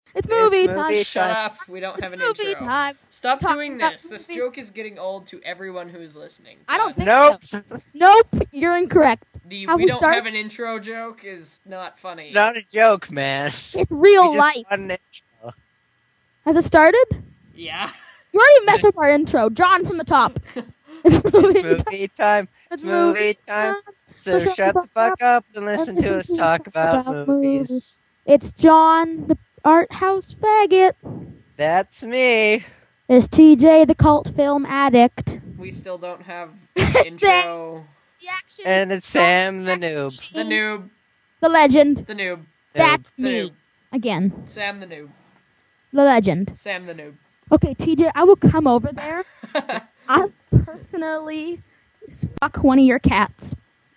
It's movie It's time. movie Shut up. We don't have an Movie intro. time. Stop Talking doing about this. This movie- joke is getting old to everyone who is listening. I don't think Nope. so. Nope, you're incorrect. The Have we we don't started? have an intro joke is not funny. It's not a joke, man. It's real We just life. want an intro. Has it started? Yeah. You already messed up our intro. John from the top. It's movie time. Movie time. It's movie time. So shut the fuck up and listen to us talk about movies. It's John, the art house faggot. That's me. There's TJ, the cult film addict. We still don't have Sam. intro. The action. And it's Sam the noob. The noob. The legend. The noob. That's The me. noob. Again. Sam the noob. The legend. Sam the noob. Okay, TJ, I will come over there. I'll personally fuck one of your cats.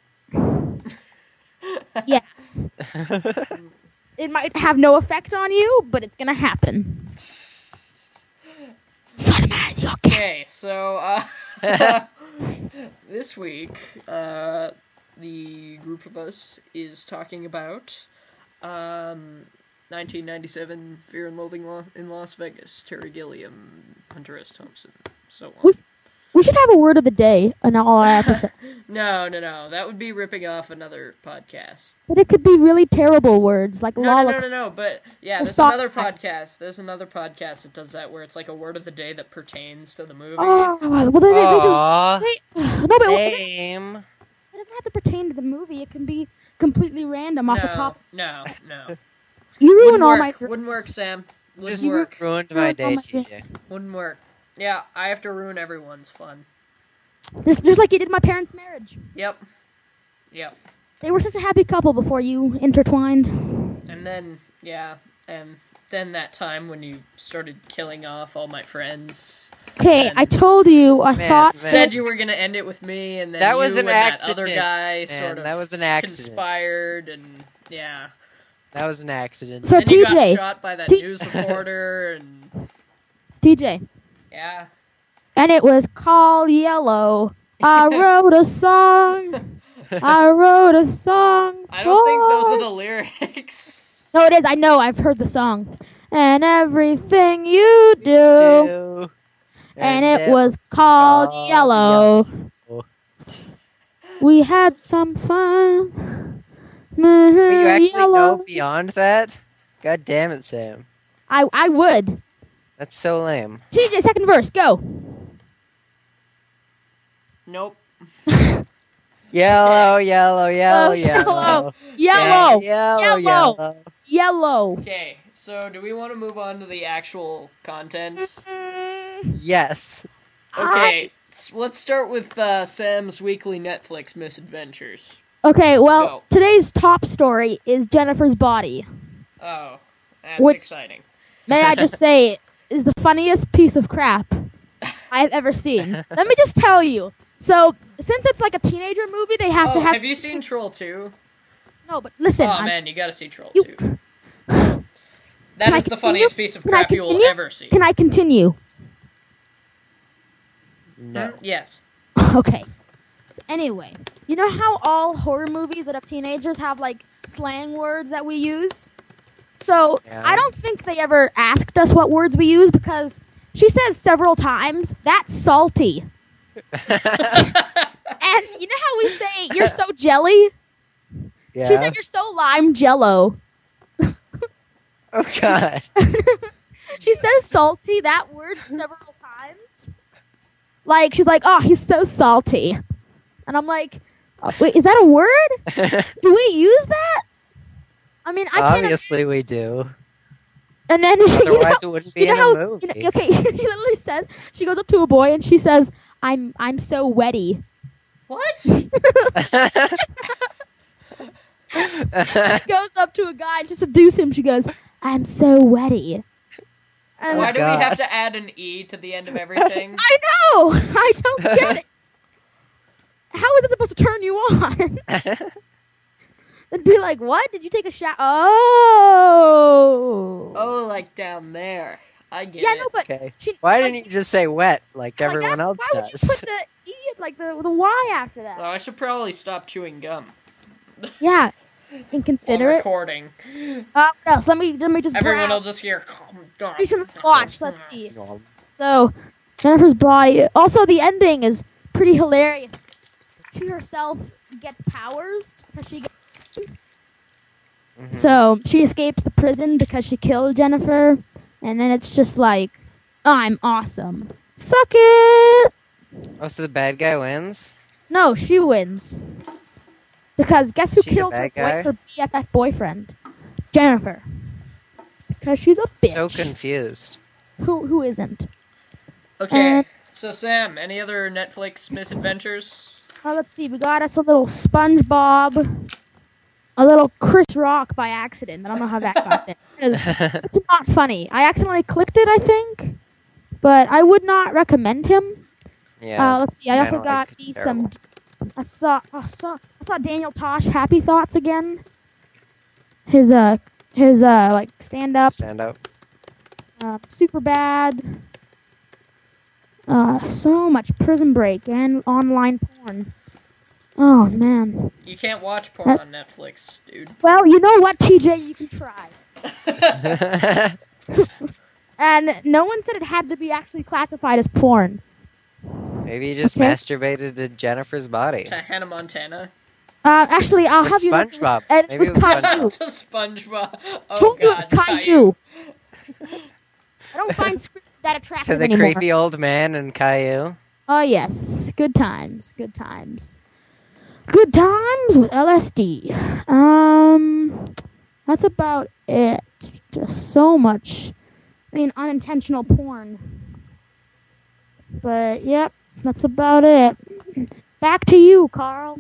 Yeah. It might have no effect on you, but it's gonna happen. Sodomize your cat. Okay, so this week, the group of us is talking about 1997 Fear and Loathing in Las Vegas, Terry Gilliam, Hunter S. Thompson, so on. We should have a word of the day in all our episodes. No, that would be ripping off another podcast. But it could be really terrible words, like No, lollipop. but yeah, Or there's another soft podcast. There's another podcast that does that where it's like a word of the day that pertains to the movie. Oh, well, they Aww. just... no, but it Lame. doesn't have to pertain to the movie. It can be completely random off the top. No. You ruin all my... Wouldn't work, Sam. Wouldn't Just work. ruined my Ruined all day, my TJ. dreams. Wouldn't work. Yeah, I have to ruin everyone's fun. Just like you did my parents' marriage. Yep. They were such a happy couple before you intertwined. And then, and then that time when you started killing off all my friends. Okay, And- I told you. I Man, thought... man. Said you were gonna end it with me, and then That was you an and accident, that other guy man. sort of That was an accident. conspired, and yeah. That was an accident. So Then you got TJ, shot by that T- news reporter, and TJ, yeah. and it was called Yellow. I wrote a song. I wrote a song. I don't think those for- are the lyrics. No, it is. I know. I've heard the song. And everything you do. And it was called Yellow. We had some fun. Wait, you actually Yellow. know beyond that? God damn it, Sam. I would. That's so lame. TJ, second verse, go. Nope. Yellow, yellow, yellow, Oh, yellow. Yellow. Yeah, Yellow. yellow. Yellow. Okay, so do we want to move on to the actual content? Yes. Okay, let's start with Sam's weekly Netflix misadventures. Okay, well, Go. today's top story is Jennifer's body. Oh, that's Which- exciting. May I just say, is the funniest piece of crap I've ever seen. Let me just tell you. So, since it's like a teenager movie, they have to have... Have you seen Troll 2? No, but listen. Oh man, you gotta see Troll You- 2. Can That I is the continue? funniest piece of Can I crap you will continue? ever see. Can I continue? No. Yes. Okay. So anyway, you know how all horror movies that have teenagers have like slang words that we use? So Yeah. I don't think they ever asked us what words we use because she says several times, "That's salty." And you know how we say, "You're so jelly"? Yeah. She said, "You're so lime jello." Oh, God. She says salty, that word, several times. Like, she's like, "Oh, he's so salty." And I'm like, oh, wait, is that a word? Do we use that? I mean, I can't. Obviously, we do. And then she, Otherwise, it wouldn't be you know in how, a movie. you know, okay, she literally says, she goes up to a boy and she says, I'm so wetty. What? Goes up to a guy and to seduce him, she goes, I'm so wetty. And Why do we God. have to add an E to the end of everything? I know! I don't get it. How is it supposed to turn you on? It'd be like, what? Did you take a shower? Oh! Oh, like down there. I get Yeah, it. no, but Okay. she, Why like, didn't you just say wet like like, everyone that's- else why would you does? put the E, like the Y after that? Oh, I should probably stop chewing gum. Yeah. While inconsiderate. recording. What else? Let me just. Everyone will browse. just hear. Recently watched. Let's see. So, Jennifer's Body. Also, the ending is pretty hilarious. She herself gets powers. So she escapes the prison because she killed Jennifer, and then it's just like, I'm awesome. Suck it. Oh, so the bad guy wins? No, she wins. Because guess who She the kills her, bad guy? her BFF boyfriend? Jennifer. Because she's a bitch. So confused. Who isn't? Okay, so Sam, any other Netflix misadventures? Let's see. We got us a little SpongeBob, a little Chris Rock by accident. I don't know how that got there. It's not funny. I accidentally clicked it, I think, but I would not recommend him. Yeah. Let's see. I also kinda got like me terrible. some. I saw Daniel Tosh Happy Thoughts again. His like stand up. Stand up. Super bad. So much Prison Break and online porn. Oh man. You can't watch porn on Netflix, dude. Well, you know what, TJ, you can try. And no one said it had to be actually classified as porn. Maybe you just Okay. masturbated to Jennifer's body. To Hannah Montana. Actually, I'll With have you know. SpongeBob. This Maybe was it was Caillou. To SpongeBob. Oh Told you god, it's Caillou. I don't find script that To attractive the anymore. creepy old man and Caillou. Oh yes, good times, good times, good times with LSD. That's about it. Just so much, unintentional porn. But yep, that's about it. Back to you, Carl.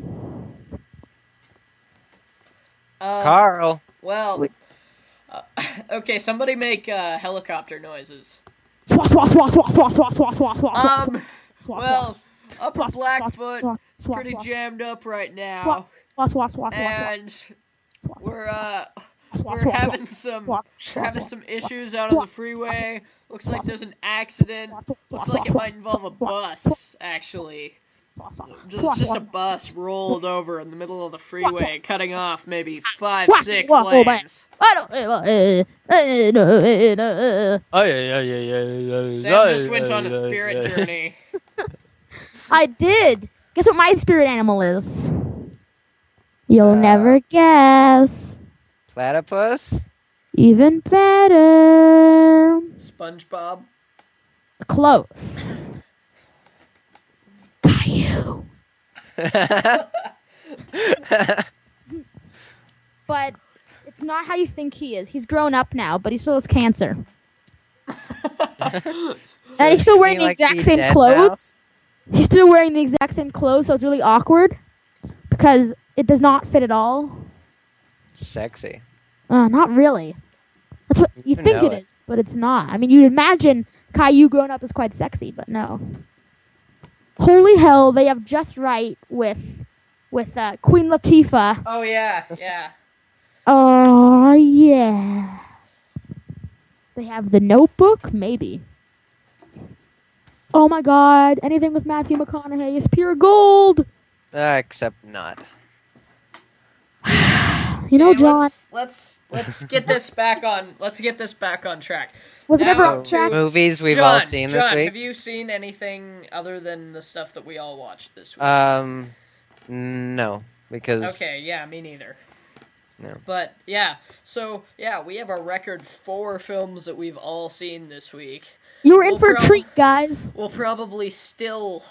Carl. Well, okay, somebody make helicopter noises. Swat, swat, swat, swat, swat, swat, swat, swat, swat, swat, swat, Well, Upper swat, swat, Blackfoot swat, is swat, pretty swat, jammed up right now, swat, swat, swat, swat, and swat, we're swat, we're swat, having swat, some swat, we're having swat, some issues out on the freeway. Looks like there's an accident. Looks like it might involve a bus, actually. There's just a bus rolled over in the middle of the freeway, cutting off maybe 5-6 lanes. Sam just went on a spirit journey. I did. Guess what my spirit animal is? You'll never guess. Platypus? Even better. SpongeBob. Close. Caillou. But it's not how you think he is. He's grown up now, but he still has cancer. And he's still wearing the like exact he's same dead clothes. He's still wearing the exact same clothes, so it's really awkward because it does not fit at all. Sexy. Not really. That's what you think know it it. is, but it's not. I mean, you'd imagine Caillou growing up is quite sexy, but no. Holy hell, they have just right with Queen Latifah. Oh yeah, yeah. Oh yeah. They have The Notebook, maybe. Oh my God! Anything with Matthew McConaughey is pure gold. Except not. You know, Okay, John. let's get this back on. Let's get this back on track. Was it Now ever So, on track? movies we've John, all seen this John, week? have you seen anything other than the stuff that we all watched this week? No. Because... Okay, yeah, me neither. No. But yeah, so yeah, we have a record 4 films that we've all seen this week. You were in We'll for a prob- treat, guys. We'll probably still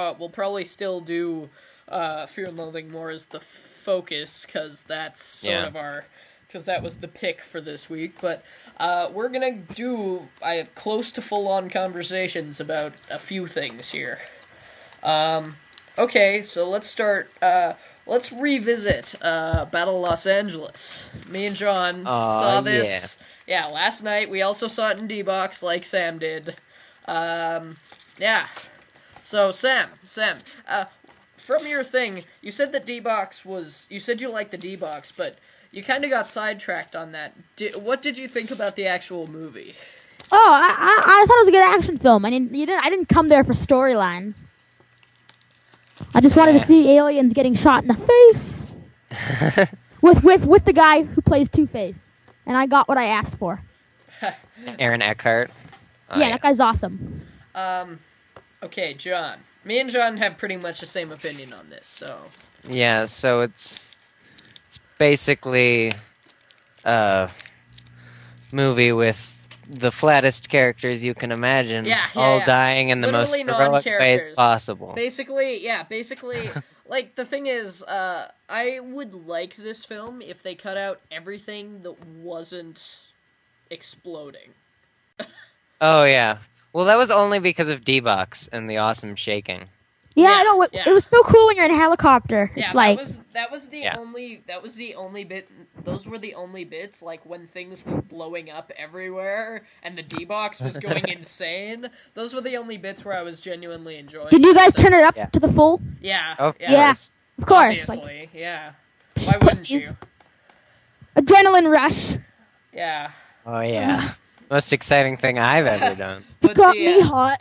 do Fear and Loathing more as the focus, because that's sort of our, because that was the pick for this week. But we're gonna do, I have close to full-on conversations about a few things here. Okay, so let's start. Let's revisit Battle Los Angeles. Me and John saw this. Yeah, last night. We also saw it in D-Box, like Sam did. Yeah. So, Sam, from your thing, you said that D-Box was... You said you liked the D-Box, but you kind of got sidetracked on that. What did you think about the actual movie? Oh, I thought it was a good action film. I didn't come there for storyline. I just wanted to see aliens getting shot in the face. with the guy who plays Two-Face, and I got what I asked for. Aaron Eckhart. Oh, Yeah, that guy's awesome. Okay, John. Me and John have pretty much the same opinion on this, so. Yeah, so it's basically a movie with the flattest characters you can imagine, all dying in the Literally most heroic ways non-characters. possible. Basically, like, the thing is, I would like this film if they cut out everything that wasn't exploding. Oh, yeah. Well, that was only because of D-Box and the awesome shaking. Yeah, I know. yeah. It was so cool when you're in a helicopter. Yeah, It's like that was the only bit. Those were the only bits, like when things were blowing up everywhere and the D-Box was going insane. Those were the only bits where I was genuinely enjoying. Did you guys turn it up Yeah. to the full? Yeah. Of Yeah, course. of course. Obviously, Like, yeah. Why wouldn't you? pussies. Adrenaline rush. Yeah. Oh, yeah. Most exciting thing I've ever done. You But got me hot.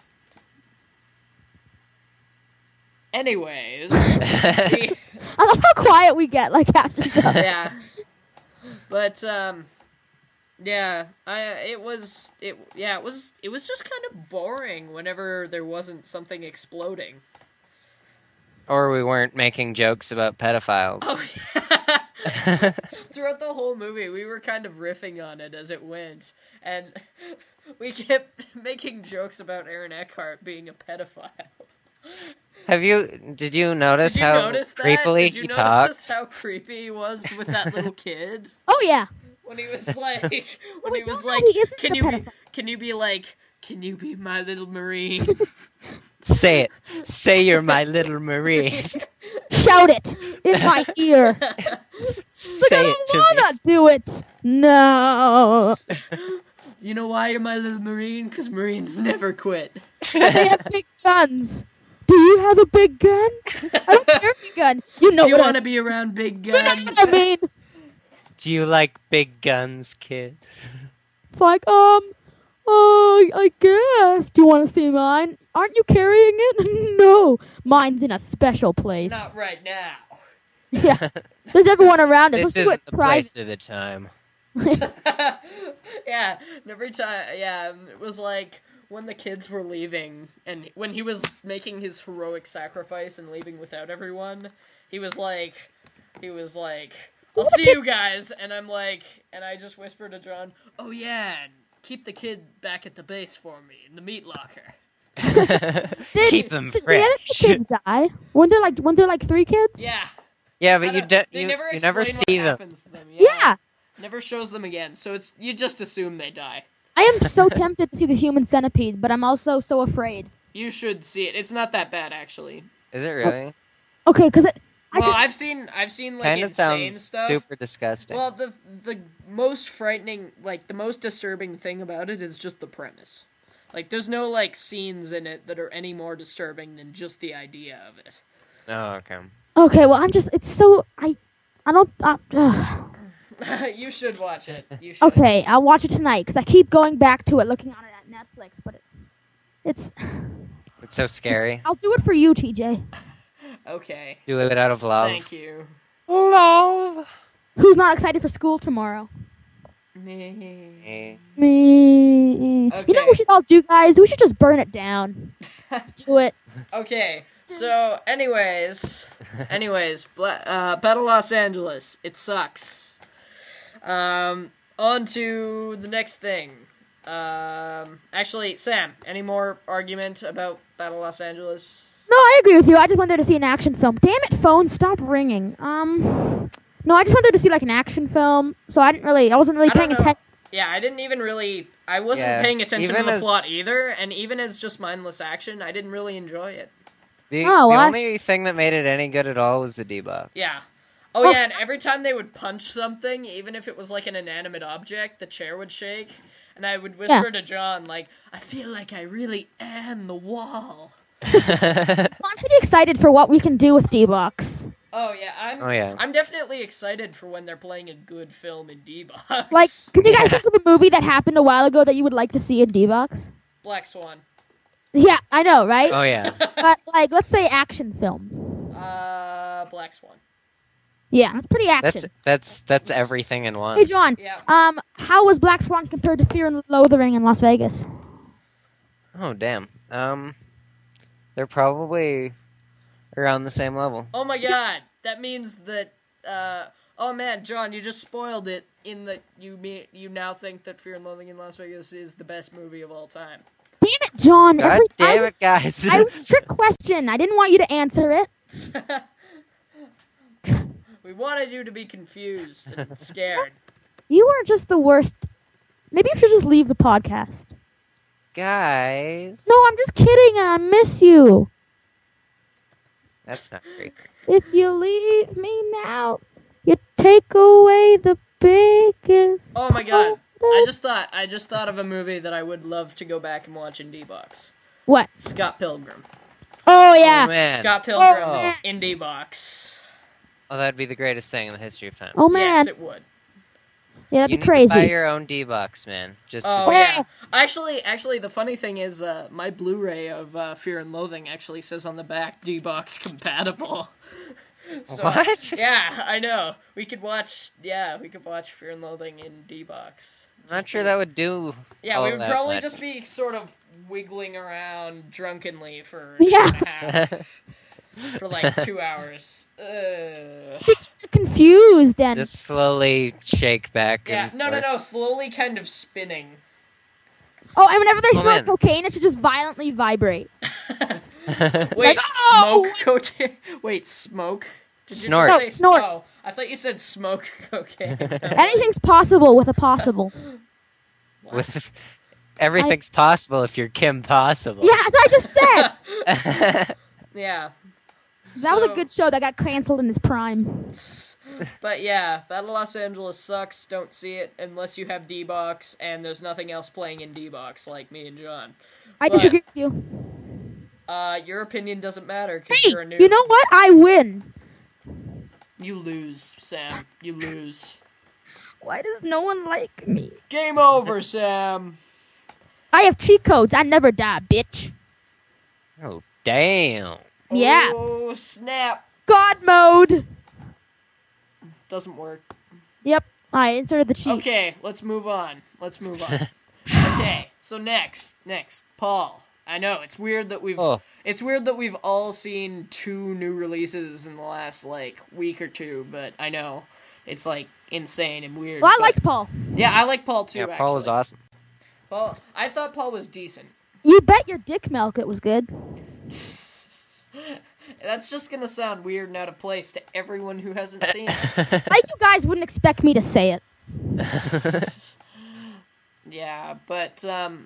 Anyways, I love how quiet we get, like, after stuff. yeah. But yeah, it was just kind of boring whenever there wasn't something exploding. Or we weren't making jokes about pedophiles. Oh yeah. Throughout the whole movie, we were kind of riffing on it as it went, and we kept making jokes about Aaron Eckhart being a pedophile. Did you notice Did you how notice that? creepily Did you he notice talked? how creepy he was with that little kid? Oh, yeah. When he was like, when we he was don't know like, he isn't can a you be, pedophile." can you be my little Marine? Say it. Say you're my little Marine. Shout it in my ear. Say I it don't to me. wanna do it. No. You know why you're my little Marine? Because Marines never quit. And they have big guns. Do you have a big gun? I don't carry a gun. You know Do you what want to be around big You know guns? what I mean? Do you like big guns, kid? It's like, I guess. Do you want to see mine? Aren't you carrying it? No. Mine's in a special place. Not right now. Yeah. There's everyone around us. Let's This do it isn't the private. place or the time. Yeah, and every time, yeah, it was like when the kids were leaving, and when he was making his heroic sacrifice and leaving without everyone, he was like, I'll see you guys, and I'm like, and I just whispered to John, oh yeah, and keep the kid back at the base for me, in the meat locker. Keep them Did the other fresh. kids die? Weren't there like 3 kids? Yeah. Yeah, I but you don't- they never you never explain see what them. happens to them. Yeah. Never shows them again, so you just assume they die. I am so tempted to see the human centipede, but I'm also so afraid. You should see it. It's not that bad, actually. Is it really? Okay, because Well, I've seen like Kind of insane sounds stuff. super disgusting. Well, the most frightening, like the most disturbing thing about it is just the premise. Like, there's no like scenes in it that are any more disturbing than just the idea of it. Oh, okay. Okay, well, it's so I don't. You should watch it. You should. Okay, I'll watch it tonight because I keep going back to it, looking on it at Netflix. But it's. It's so scary. I'll do it for you, TJ. Okay. Do it out of love. Thank you. Love. Who's not excited for school tomorrow? Me. Eh. Me. Okay. You know what we should all do, guys? We should just burn it down. Let's do it. Okay. So, anyways, Battle Los Angeles. It sucks. On to the next thing. Actually, Sam, any more argument about Battle Los Angeles? No, I agree with you. I just went there to see an action film. Damn it, phone, stop ringing. No, I just went there to see like an action film, so I wasn't really I don't paying know. attention. Yeah, I wasn't Yeah, paying attention to even the as- plot either, and even as just mindless action, I didn't really enjoy it. The Oh, well, only thing that made it any good at all was the debuff. Yeah. Oh yeah, and every time they would punch something, even if it was like an inanimate object, the chair would shake, and I would whisper to John, like, I feel like I really am the wall. I'm pretty excited for what we can do with D-Box. Oh yeah, I'm definitely excited for when they're playing a good film in D-Box. Like, can you guys think of a movie that happened a while ago that you would like to see in D-Box? Black Swan. Yeah, I know, right? Oh yeah. But like, let's say action film. Black Swan. Yeah, it's pretty action. That's everything in one. Hey, John. Yeah. How was Black Swan compared to Fear and Loathing in Las Vegas? Oh damn. They're probably around the same level. Oh my god, that means that. Oh man, John, you just spoiled it. In that you now think that Fear and Loathing in Las Vegas is the best movie of all time. Damn it, John! God damn it, guys! I was a trick question. I didn't want you to answer it. We wanted you to be confused and scared. You are just the worst. Maybe you should just leave the podcast. Guys. No, I'm just kidding. I miss you. That's not great. If you leave me now, you take away the biggest. Oh my god. I just thought of a movie that I would love to go back and watch in D-Box. What? Scott Pilgrim. Oh, yeah. Oh, man. Scott Pilgrim Oh. in D-Box. Oh, that'd be the greatest thing in the history of time. Oh, man. Yes, it would. Yeah, that'd You be need crazy. to buy your own D-Box, man. Oh yeah. Actually, the funny thing is, my Blu-ray of Fear and Loathing actually says on the back D-Box compatible. So, What? Yeah, I know. We could watch Fear and Loathing in D-Box. I'm not sure that would do. Yeah, all we would that probably much. just be sort of wiggling around drunkenly for Yeah. 2.5 for like 2 hours. Confused and Just slowly shake back. Yeah, and no, slowly kind of spinning. oh, and whenever they smoke man. cocaine, it should just violently vibrate. Wait, Like, oh! smoke cocaine? Wait, smoke? Did you Snort. just No, say snort. Oh, I thought you said smoke cocaine. Anything's possible with a possible. With everything's possible if you're Kim Possible. Yeah, that's what I just said. Yeah. That was a So- good show that got canceled in its prime. But yeah, Battle Los Angeles sucks. Don't see it unless you have D-Box, and there's nothing else playing in D-Box like me and John. I But- disagree with you. Your opinion doesn't matter because Hey, you're a noob. you know what? I win. You lose, Sam. You lose. Why does no one like me? Game over, Sam. I have cheat codes. I never die, bitch. Oh damn. Yeah. Oh, snap. God mode. Doesn't work. Yep. I inserted the cheat. Okay, let's move on. Okay, so next, Paul. I know it's weird that we've all seen 2 new releases in the last like week or 2, but I know it's like insane and weird. Well, I but- liked Paul. Yeah, I like Paul too. Yeah, actually. Paul was awesome. Paul, I thought Paul was decent. You bet your dick milk it was good. That's just gonna sound weird and out of place to everyone who hasn't seen it. Like you guys wouldn't expect me to say it. Yeah, but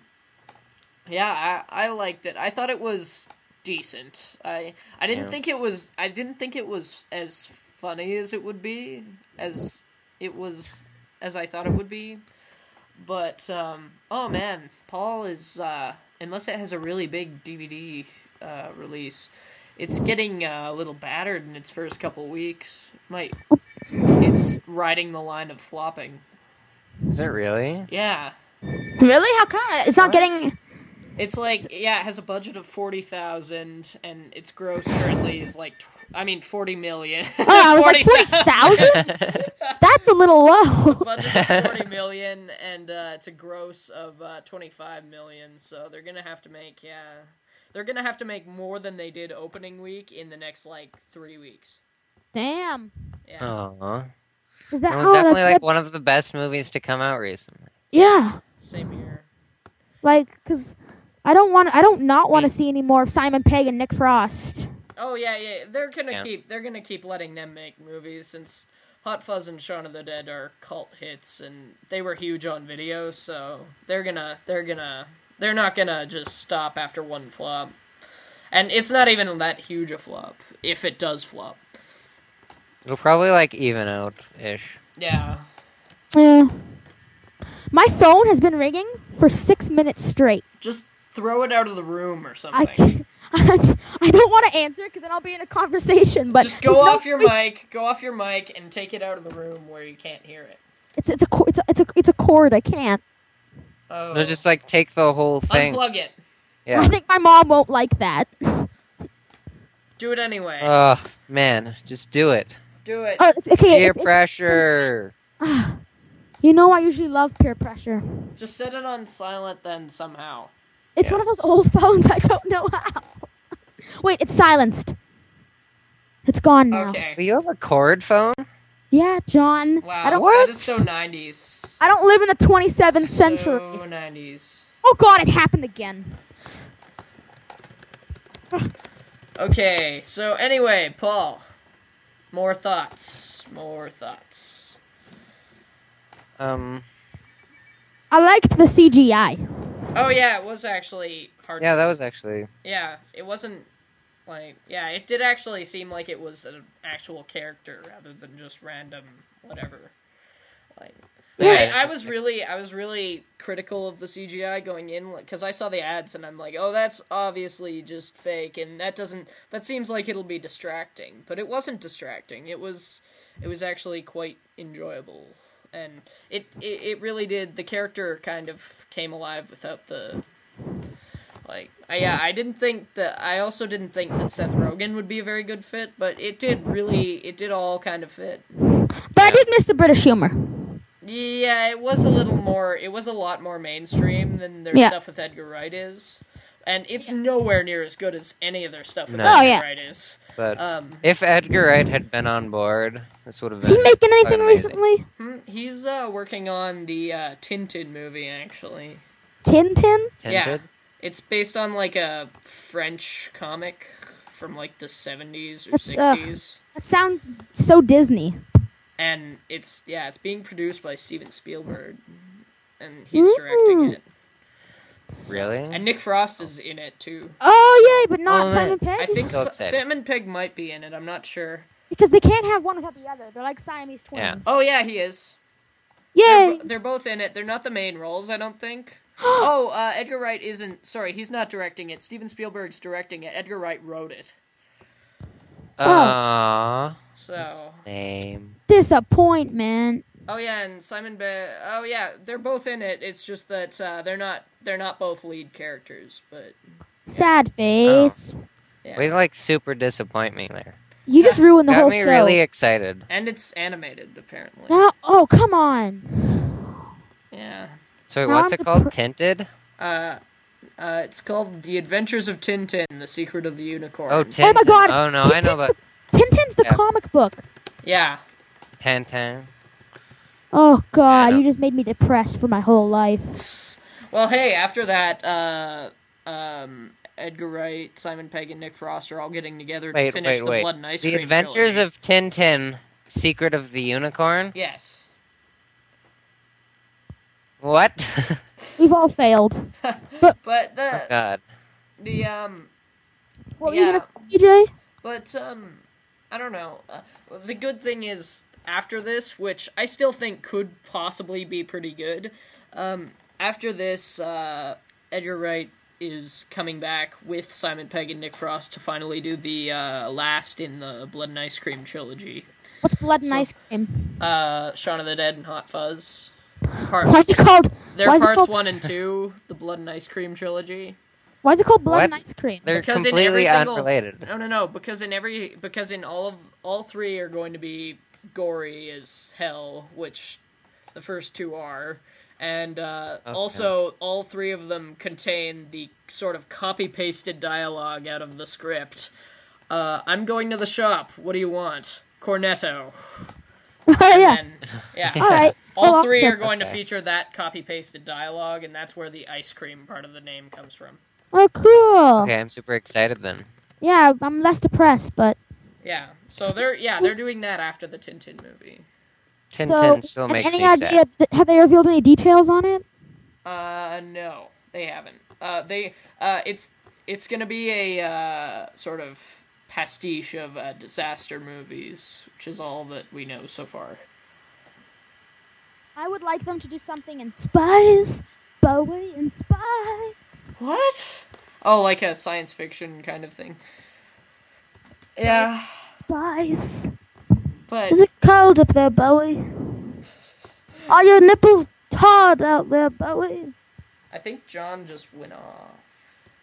yeah, I liked it. I thought it was decent. I didn't Yeah. think it was as funny as it would be, as I thought it would be. But oh man, Paul is unless it has a really big DVD release, it's getting a little battered in its first couple weeks. It's riding the line of flopping. Is it really? Yeah. Really? How come? It's not getting... It's like, yeah, it has a budget of 40,000, and its gross currently is like, 40 million. Oh, I was like 40,000? That's a little low. Budget of 40 million, and it's a gross of 25 million, so they're gonna have to make, they're gonna have to make more than they did opening week in the next, 3 weeks. Damn. Yeah. Aw. Is that... It was definitely that- one of the best movies to come out recently. Yeah. Same here. Because I don't not want to see any more of Simon Pegg and Nick Frost. Oh yeah, they're gonna keep letting them make movies since Hot Fuzz and Shaun of the Dead are cult hits and they were huge on video, so they're not gonna just stop after one flop. And it's not even that huge a flop, if it does flop. It'll probably even out-ish. Yeah. Yeah. My phone has been ringing for 6 minutes straight. Just throw it out of the room or I something. can't, I don't want to answer because then I'll be in a conversation. But Just go off your mic and take it out of the room where you can't hear it. It's a cord. I can't. Oh. No, just take the whole thing. Unplug it. I Yeah. think my mom won't like that. Do it anyway. Oh man, just do it. Do it. Oh, okay. Peer pressure. You know, I usually love peer pressure. Just set it on silent then somehow. It's one of those old phones. I don't know how. Wait, it's silenced. It's gone now. Okay. Do you have a cord phone? Yeah, John. Wow, that is so 90s. I don't live in the 27th century. So 90s. Oh God, it happened again. Okay, so anyway, Paul. More thoughts. I liked the CGI. Oh yeah, it was actually hard. Yeah, that was actually. Yeah, it wasn't like. Yeah, it did actually seem like it was an actual character rather than just random whatever. Like, Yeah. I was really critical of the CGI going in because I saw the ads and I'm like, oh, that's obviously just fake, and that seems like it'll be distracting, but it wasn't distracting. It was actually quite enjoyable. And it really did. The character kind of came alive without the, like, I also didn't think that Seth Rogen would be a very good fit, but it did all kind of fit. But I did miss the British humor. Yeah, it was a lot more mainstream than their stuff with Edgar Wright is. And it's nowhere near as good as any of their stuff with Edgar Wright is. But if Edgar Wright had been on board, this would have been. Is he making anything recently? He's working on the Tintin movie, actually. Tintin? Yeah. It's based on, like, a French comic from, like, the 70s or 60s. That sounds so Disney. And it's being produced by Steven Spielberg. And he's directing it. Really? And Nick Frost is in it, too. Oh, yay, but not Simon Pegg? I think Simon Pegg might be in it, I'm not sure. Because they can't have one without the other. They're like Siamese twins. Yeah. Oh, yeah, he is. Yay! They're both in it. They're not the main roles, I don't think. Edgar Wright isn't... Sorry, he's not directing it. Steven Spielberg's directing it. Edgar Wright wrote it. So... Name. Disappointment. Oh yeah, and Simon Pegg. Oh yeah, they're both in it. It's just that they're not both lead characters, but sad face. Oh. Yeah. We like super disappoint me there. You just ruined the whole show. Got me really excited. And it's animated apparently. No, oh come on. Yeah. So what's it called? Tinted? It's called The Adventures of Tintin: The Secret of the Unicorn. Oh, Tintin. Oh my God! Oh no, I know that. Tintin's the comic book. Yeah. Tintin. Oh God, you just made me depressed for my whole life. Well, hey, after that, Edgar Wright, Simon Pegg, and Nick Frost are all getting together to finish the Blood and Ice Cream The Adventures of Tintin: Secret of the Unicorn? Yes. What? We've all failed. But oh God. What were you gonna say, DJ? But I don't know. The good thing is, after this, which I still think could possibly be pretty good, after this, Edgar Wright is coming back with Simon Pegg and Nick Frost to finally do the last in the Blood and Ice Cream trilogy. What's Blood and Ice Cream? Shaun of the Dead and Hot Fuzz. Why is it called? They're parts 1 and 2, the Blood and Ice Cream trilogy. Why is it called Blood and Ice Cream? They're completely unrelated. No. Because in all three are going to be gory as hell, which the first two are, and also all three of them contain the sort of copy-pasted dialogue out of the script. I'm going to the shop. What do you want? Cornetto. Oh yeah. And, yeah. All right. All three are going to feature that copy-pasted dialogue, and that's where the ice cream part of the name comes from. Oh, cool. Okay, I'm super excited then. Yeah, I'm less depressed, but... Yeah, so they're doing that after the Tintin movie. Tintin still makes me sad. Have they revealed any details on it? No, they haven't. It's gonna be a sort of pastiche of disaster movies, which is all that we know so far. I would like them to do something in space. Bowie in space. What? Oh, like a science fiction kind of thing. Yeah. Spice. But is it cold up there, Bowie? Are your nipples hard out there, Bowie? I think John just went off.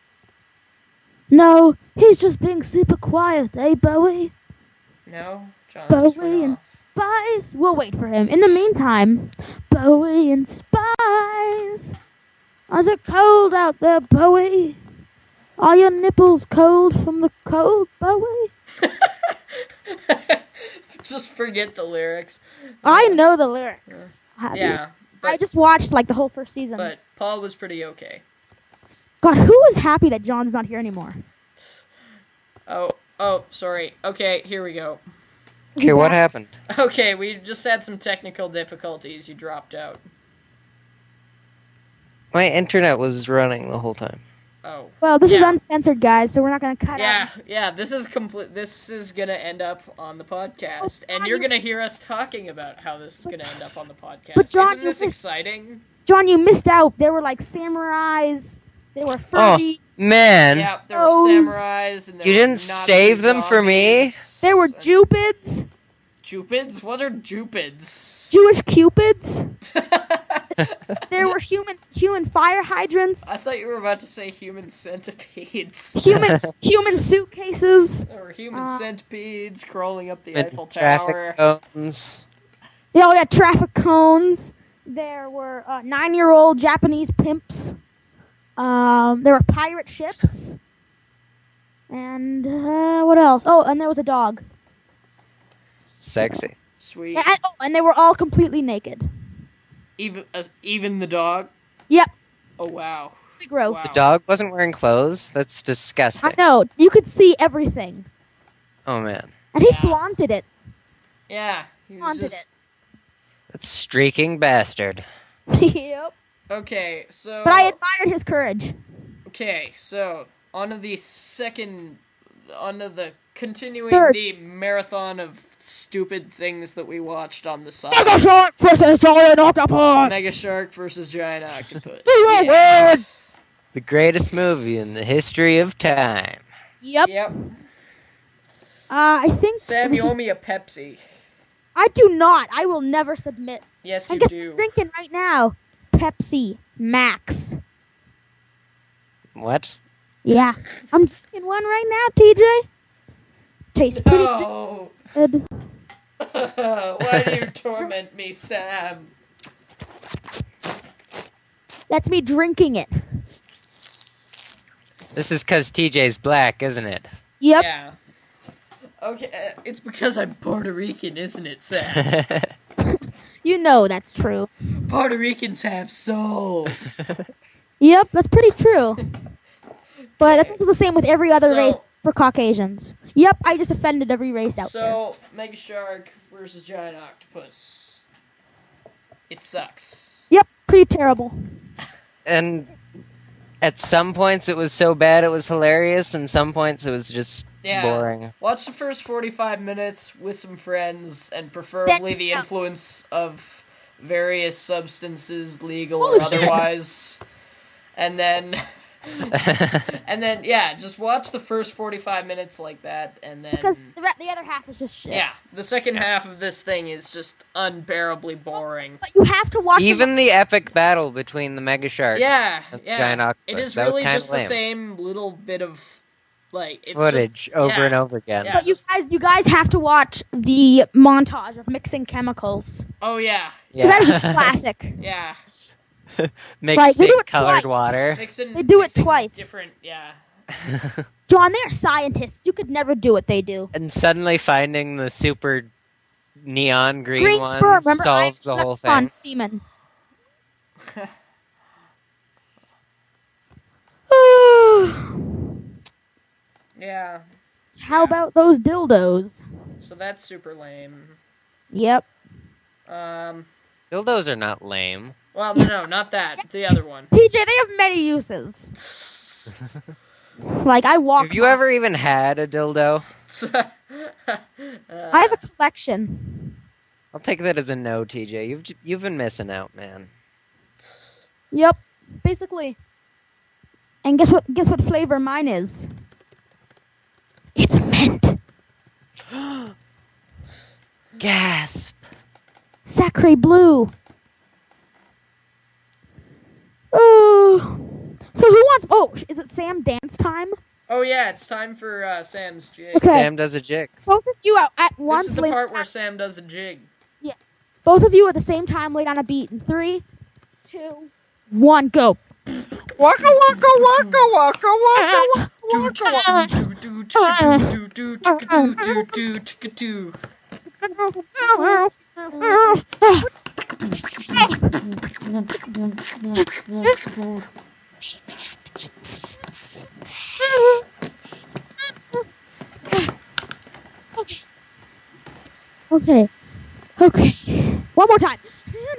No, he's just being super quiet, eh, Bowie? No, Bowie and Spice. We'll wait for him. In the meantime, Bowie and Spice. Is it cold out there, Bowie? Are your nipples cold from the cold, Bowie? Just forget the lyrics. I know the lyrics. Yeah. I just watched like the whole first season. But Paul was pretty okay. God, who is happy that John's not here anymore? Oh, sorry. Okay, here we go. Okay, what happened? Okay, we just had some technical difficulties. You dropped out. My internet was running the whole time. Oh. Well, this is uncensored, guys, so we're not going to cut out. Yeah, this is complete. This is going to end up on the podcast, and you're going to hear us talking about how this is going to end up on the podcast. But John, isn't this exciting? John, you missed out. There were like samurais. There were furries. Oh, man. Yeah, there were samurais. And there you were didn't Nazi save them for me? There were Jupids. Jupids? What are Jupids? Jewish Cupids. There were human fire hydrants. I thought you were about to say human centipedes. Human suitcases. There were human centipedes crawling up the Eiffel Tower. Traffic cones. Yeah, we had traffic cones. There were 9-year-old Japanese pimps. There were pirate ships. And what else? Oh, and there was a dog. Sexy. Sweet. And they were all completely naked. Even the dog? Yep. Oh, wow. Gross. Wow. The dog wasn't wearing clothes? That's disgusting. I know. You could see everything. Oh, man. And he flaunted it. Yeah. He was Flaunted it. That streaking bastard. Yep. Okay, so... But I admired his courage. Okay, so, continuing the marathon of stupid things that we watched on the side. Mega Shark versus Giant Octopus! Mega Shark versus Giant Octopus. Yeah. The greatest movie in the history of time. Yep. I think... Sam, you owe me a Pepsi. I do not. I will never submit. Yes, you I guess do. I'm drinking right now. Pepsi Max. What? Yeah. I'm drinking one right now, TJ. Tastes pretty good. Why do you torment me, Sam? That's me drinking it. This is because TJ's black, isn't it? Yep. Yeah. Okay, it's because I'm Puerto Rican, isn't it, Sam? You know that's true. Puerto Ricans have souls. Yep, that's pretty true. But that's also the same with every other race for Caucasians. Yep, I just offended every race out there. So, Mega Shark versus Giant Octopus. It sucks. Yep, pretty terrible. And at some points it was so bad it was hilarious, and some points it was just boring. Watch the first 45 minutes with some friends, and preferably the influence of various substances, legal or otherwise. And then... just watch the first 45 minutes like that, and then... Because the other half is just shit. Yeah, the second half of this thing is just unbearably boring. But you have to watch... Even the epic battle between the Mega Shark and Giant Octopus. It is really just the same little bit of, it's footage over and over again. Yeah, but you guys have to watch the montage of mixing chemicals. Oh, yeah. That is just classic. Yeah. Mixing colored water. They do it twice. Different, yeah. John, they're scientists. You could never do what they do. And suddenly finding the super neon green one sperm. Remember, solves the whole thing. On semen. Yeah. How about those dildos? So that's super lame. Yep. Dildos are not lame. Well, no, not that. The other one. TJ, they have many uses. Like, I walk... Have you ever even had a dildo? I have a collection. I'll take that as a no, TJ. You've been missing out, man. Yep, basically. And guess what flavor mine is? It's mint. Gasp. Sacre bleu. Oh. So who wants... Oh, is it Sam dance time? Oh yeah, it's time for Sam's jig. Okay. Sam does a jig. Both of you at once. This is the part where Sam does a jig. Yeah. Both of you at the same time lay down a beat in 3, 2, 1, go. Waka waka waka waka waka Okay. Okay. One more time.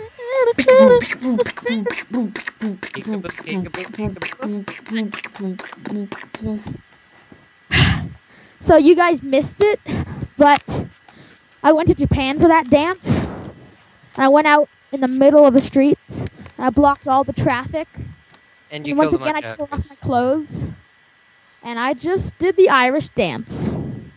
So you guys missed it, but I went to Japan for that dance. And I went out in the middle of the streets. And I blocked all the traffic. And you once killed again, I my tore off my clothes. And I just did the Irish dance.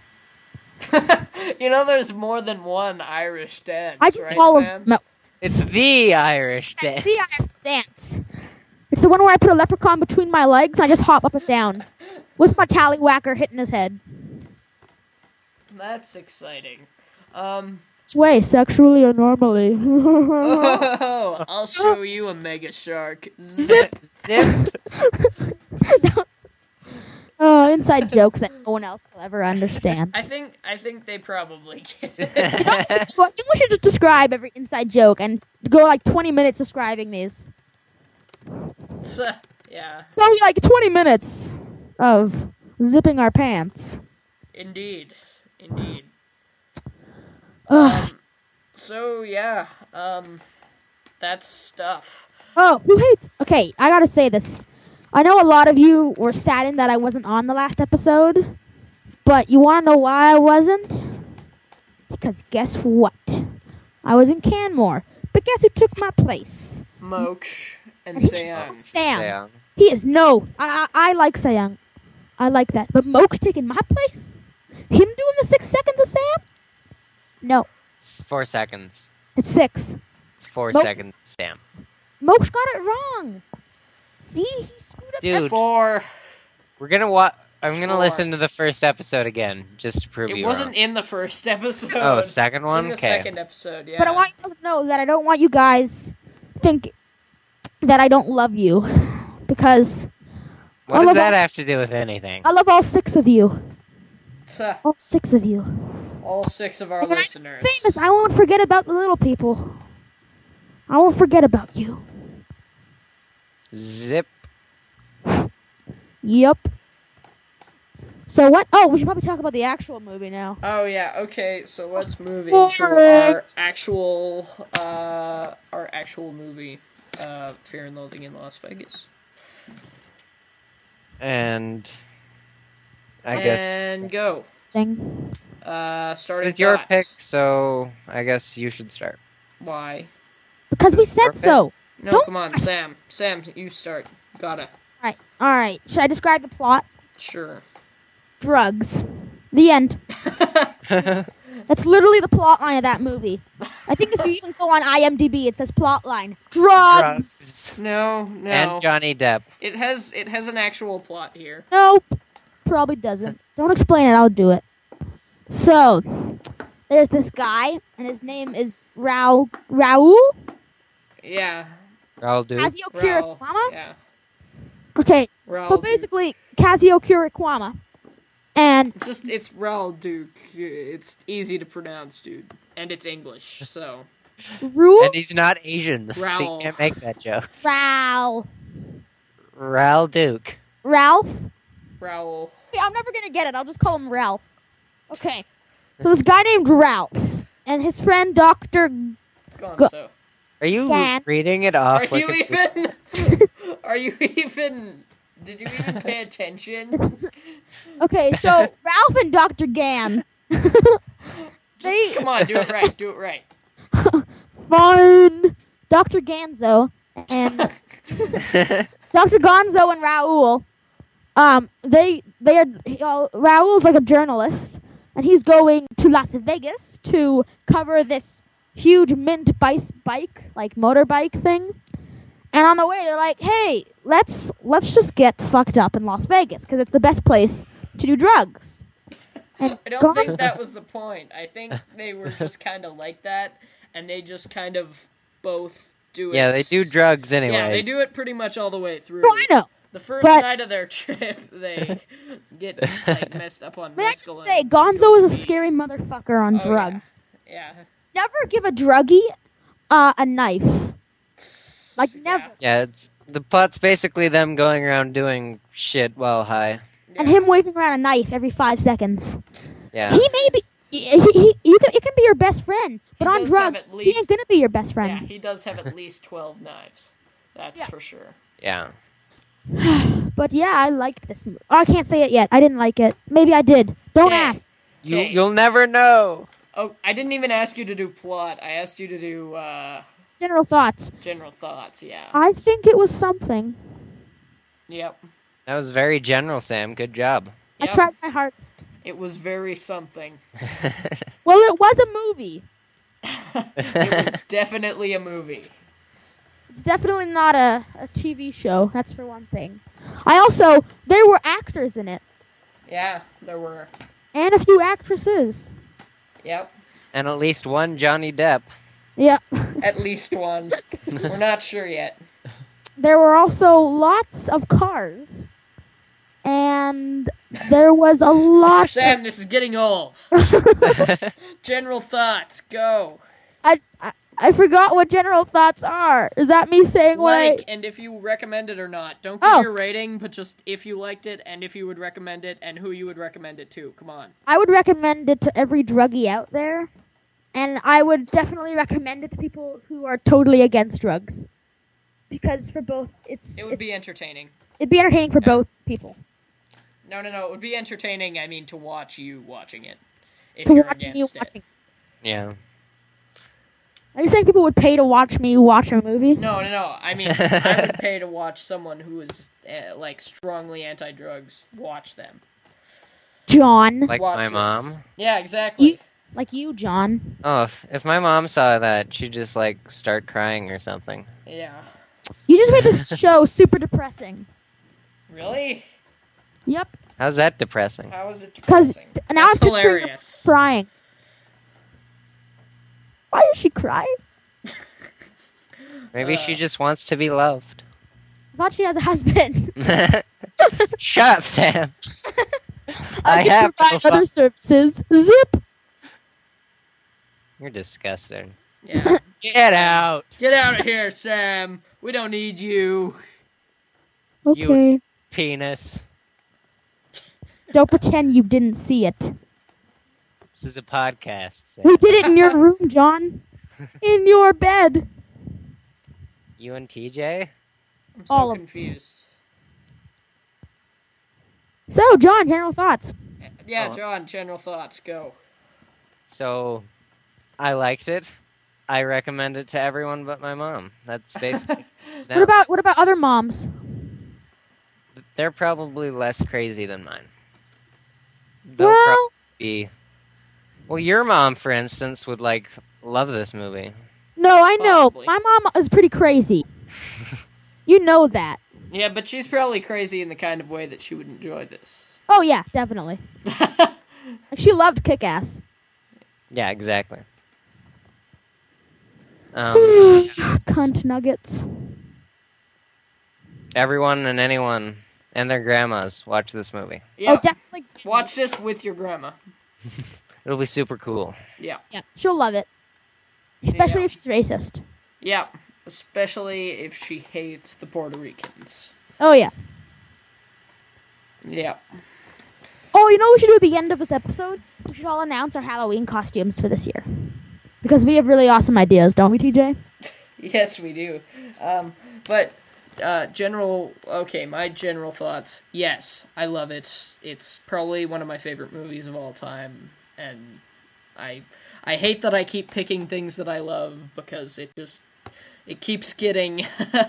You know, there's more than one Irish dance, I just right, call Sam? them. It's the Irish dance. It's the Irish dance. It's the one where I put a leprechaun between my legs and I just hop up and down with my tallywhacker hitting his head. That's exciting. It's way sexually or normally. Oh, I'll show you a mega shark. Zip, zip. Inside jokes that no one else will ever understand. I think they probably get it. I think we should just describe every inside joke and go like 20 minutes describing these. Yeah. So like 20 minutes of zipping our pants. Indeed. Indeed. Ugh. So yeah, that's stuff. Oh, who hates... Okay, I gotta say this. I know a lot of you were saddened that I wasn't on the last episode, but you wanna know why I wasn't? Because guess what? I was in Canmore, but guess who took my place? Moksh and Sam. Sam. He is no... I like Sayang. I like that. But Moke's taking my place? Him doing the 6 seconds of Sam? No. It's 4 seconds. It's 6. It's 4 seconds, Sam. Moke's got it wrong. See? He screwed up. Dude, 4. we're gonna I'm gonna 4. listen to the first episode again, just to prove It you wasn't wrong. in the first episode. Oh, second one? It's in the Okay. second episode, yeah. But I want you to know that I don't want you guys think that I don't love you. Because What does that have to do with anything? I love all 6 of you. Huh. All 6 of you. All 6 of our And when listeners. I'm famous, I won't forget about the little people. I won't forget about you. Zip. Yep. So what? Oh, we should probably talk about the actual movie now. Oh yeah, okay, so let's move into our actual movie, Fear and Loathing in Las Vegas. And I guess And go. Thing. Starting it's your thoughts. pick, so I guess you should start. Why? Because we It's your said pick. so. No, Don't- come on, Sam. Sam, you start. Gotta. All right. Should I describe the plot? Sure. Drugs. The end. That's literally the plot line of that movie. I think if you even go on IMDb, it says plot line. Drugs. No. And Johnny Depp. It has an actual plot here. Nope. Probably doesn't. Don't explain it. I'll do it. So, there's this guy, and his name is Raul. Yeah. I'll do. Kazuo Raul. Kirikwama? Yeah. Okay, Raul so Duke. basically, Kazuo Kirikwama. And It's Raul Duke. It's easy to pronounce, dude. And it's English, so. Rule? And he's not Asian, so Raoul. you can't make that joke. Raul. Duke. Ralph? Raul. Okay, I'm never gonna get it. I'll just call him Ralph. Okay. So this guy named Ralph and his friend Dr. Gonzo. Are you Dan. reading it off? Are you Wikipedia? even? Are you even? Did you even pay attention? Okay, so Ralph and Dr. Gan. Just come on, do it right. Do it right. Fine. Dr. Ganzo and Dr. Gonzo and Raul. They are Raul's like a journalist, and he's going to Las Vegas to cover this huge mint bike, like motorbike thing. And on the way, they're like, "Hey, let's just get fucked up in Las Vegas because it's the best place to do drugs." And I don't think that was the point. I think they were just kind of like that, and they just kind of both do it. Yeah, they do drugs anyways. Yeah, they do it pretty much all the way through. Oh, I know. The first night of their trip, they get like messed up on mescaline. I have to say, Gonzo is a scary motherfucker on drugs. Yeah. Never give a druggie a knife. Like, never. Yeah, the plot's basically them going around doing shit while high. And him waving around a knife every 5 seconds. Yeah. He may be... it can be your best friend, but on drugs, he ain't gonna be your best friend. Yeah, he does have at least 12 knives. That's for sure. Yeah. But yeah, I liked this movie. Oh, I can't say it yet. I didn't like it. Maybe I did. Don't ask. You'll never know. Oh, I didn't even ask you to do plot. I asked you to do general thoughts. General thoughts, yeah. I think it was something. Yep. That was very general, Sam. Good job. Yep. I tried my hardest. It was very something. Well, it was a movie. It was definitely a movie. It's definitely not a TV show. That's for one thing. There were actors in it. Yeah, there were. And a few actresses. Yep. And at least one Johnny Depp. Yep. At least one. We're not sure yet. There were also lots of cars. And there was a lot... Sam, this is getting old. General thoughts, go. I forgot what general thoughts are. Is that me saying and if you recommend it or not. Don't give your rating, but just if you liked it, and if you would recommend it, and who you would recommend it to. Come on. I would recommend it to every druggie out there. And I would definitely recommend it to people who are totally against drugs. Because for both, it would be entertaining. It'd be entertaining for both people. No. It would be entertaining, I mean, to watch you watching it. If you're against it. Yeah. Are you saying people would pay to watch me watch a movie? No. I mean, I would pay to watch someone who is, strongly anti-drugs watch them. John. Like my mom? Yeah, exactly. Like you, John. Oh, if my mom saw that, she'd just, start crying or something. Yeah. You just made this show super depressing. Really? Yep. How's that depressing? How is it depressing? Because now I'm picturing her crying. Why did she cry? Maybe she just wants to be loved. I thought she has a husband. Shut up, Sam. I have other services. Zip. You're disgusting. Yeah. Get out. Get out of here, Sam. We don't need you. Okay. You penis. Don't pretend you didn't see it. This is a podcast. Sam. We did it in your room, John. In your bed. You and TJ? I'm so confused. So, John, general thoughts. Yeah, John, general thoughts. Go. So, I liked it. I recommend it to everyone but my mom. That's basically... What about other moms? They're probably less crazy than mine. They'll probably be... Well, your mom, for instance, would, love this movie. No, I know. My mom is pretty crazy. You know that. Yeah, but she's probably crazy in the kind of way that she would enjoy this. Oh, yeah, definitely. She loved Kick-Ass. Yeah, exactly. Cunt nuggets. Everyone and anyone and their grandmas watch this movie. Yeah. Oh, definitely. Watch this with your grandma. It'll be super cool. Yeah. Yeah, she'll love it. Especially if she's racist. Yeah, especially if she hates the Puerto Ricans. Oh, yeah. Yeah. Oh, you know what we should do at the end of this episode? We should all announce our Halloween costumes for this year. Because we have really awesome ideas, don't we, TJ? Yes, we do. My general thoughts. Yes, I love it. It's probably one of my favorite movies of all time. And I hate that I keep picking things that I love because it keeps getting,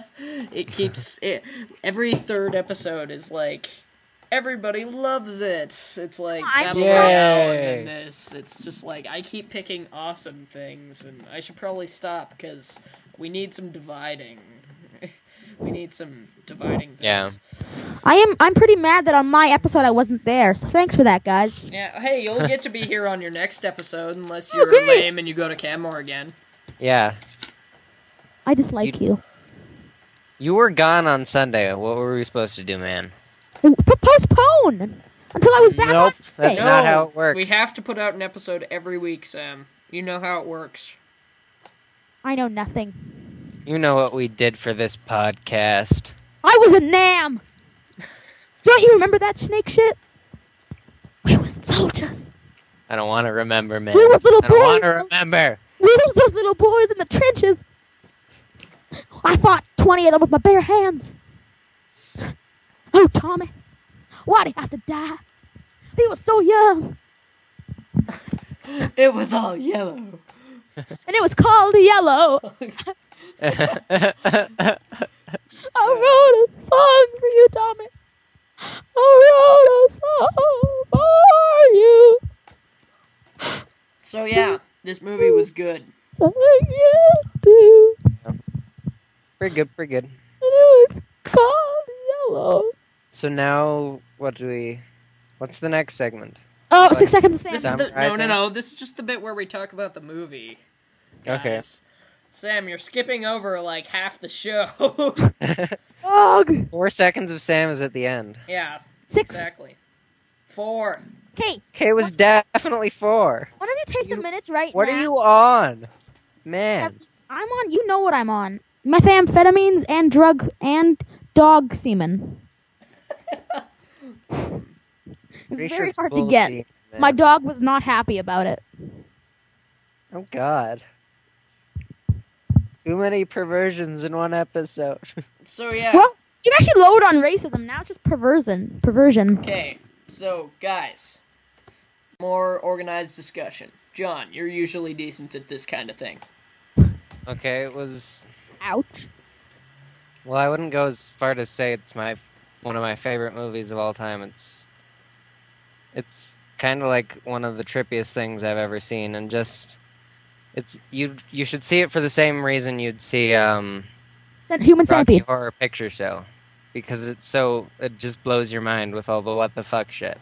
every third episode is like, everybody loves it. It's like Battleground and this. It's just like, I keep picking awesome things, and I should probably stop because we need some dividing. We need some dividing things. Yeah. I'm pretty mad that on my episode I wasn't there. So thanks for that, guys. Yeah. Hey, you'll get to be here on your next episode unless you're lame and you go to Canmore again. Yeah. I dislike you. You were gone on Sunday. What were we supposed to do, man? Postpone until I was back. Nope, on that's Monday. not how it works. We have to put out an episode every week, Sam. You know how it works. I know nothing. You know what we did for this podcast. I was a Nam. Don't you remember that snake shit? We was soldiers. I don't want to remember, man. We was little I don't want boys. to remember. We was those little boys in the trenches. I fought 20 of them with my bare hands. Oh, Tommy, why'd he have to die? He was so young. It was all yellow. And it was called Yellow. I wrote a song for you, Tommy. I wrote a song for you. So yeah, this movie was good. Thank you. Pretty good, pretty good. And it was called Yellow. So now, what's the next segment? Oh, Like, 6 seconds of Sam. This is no. This is just the bit where we talk about the movie. Okay. Guys. Sam, you're skipping over like half the show. Dog. 4 seconds of Sam is at the end. Yeah. 6. Exactly. 4. Okay, Okay, it was definitely 4. why don't you take the minutes right What now? are you on? Man. I'm on, you know what I'm on. Methamphetamines and dog semen. It was Pretty sure very it's hard to get. bullshit, man. My dog was not happy about it. Oh, God. Too many perversions in one episode. So yeah. Well, you can actually load on racism. Now it's just perversion. Okay. So guys, more organized discussion. John, you're usually decent at this kind of thing. Okay, it was... Ouch. Well, I wouldn't go as far to say it's one of my favorite movies of all time. It's kind of like one of the trippiest things I've ever seen, and just you should see it for the same reason you'd see Human Rocky Centipede. Horror Picture Show, because it just blows your mind with all the what the fuck shit.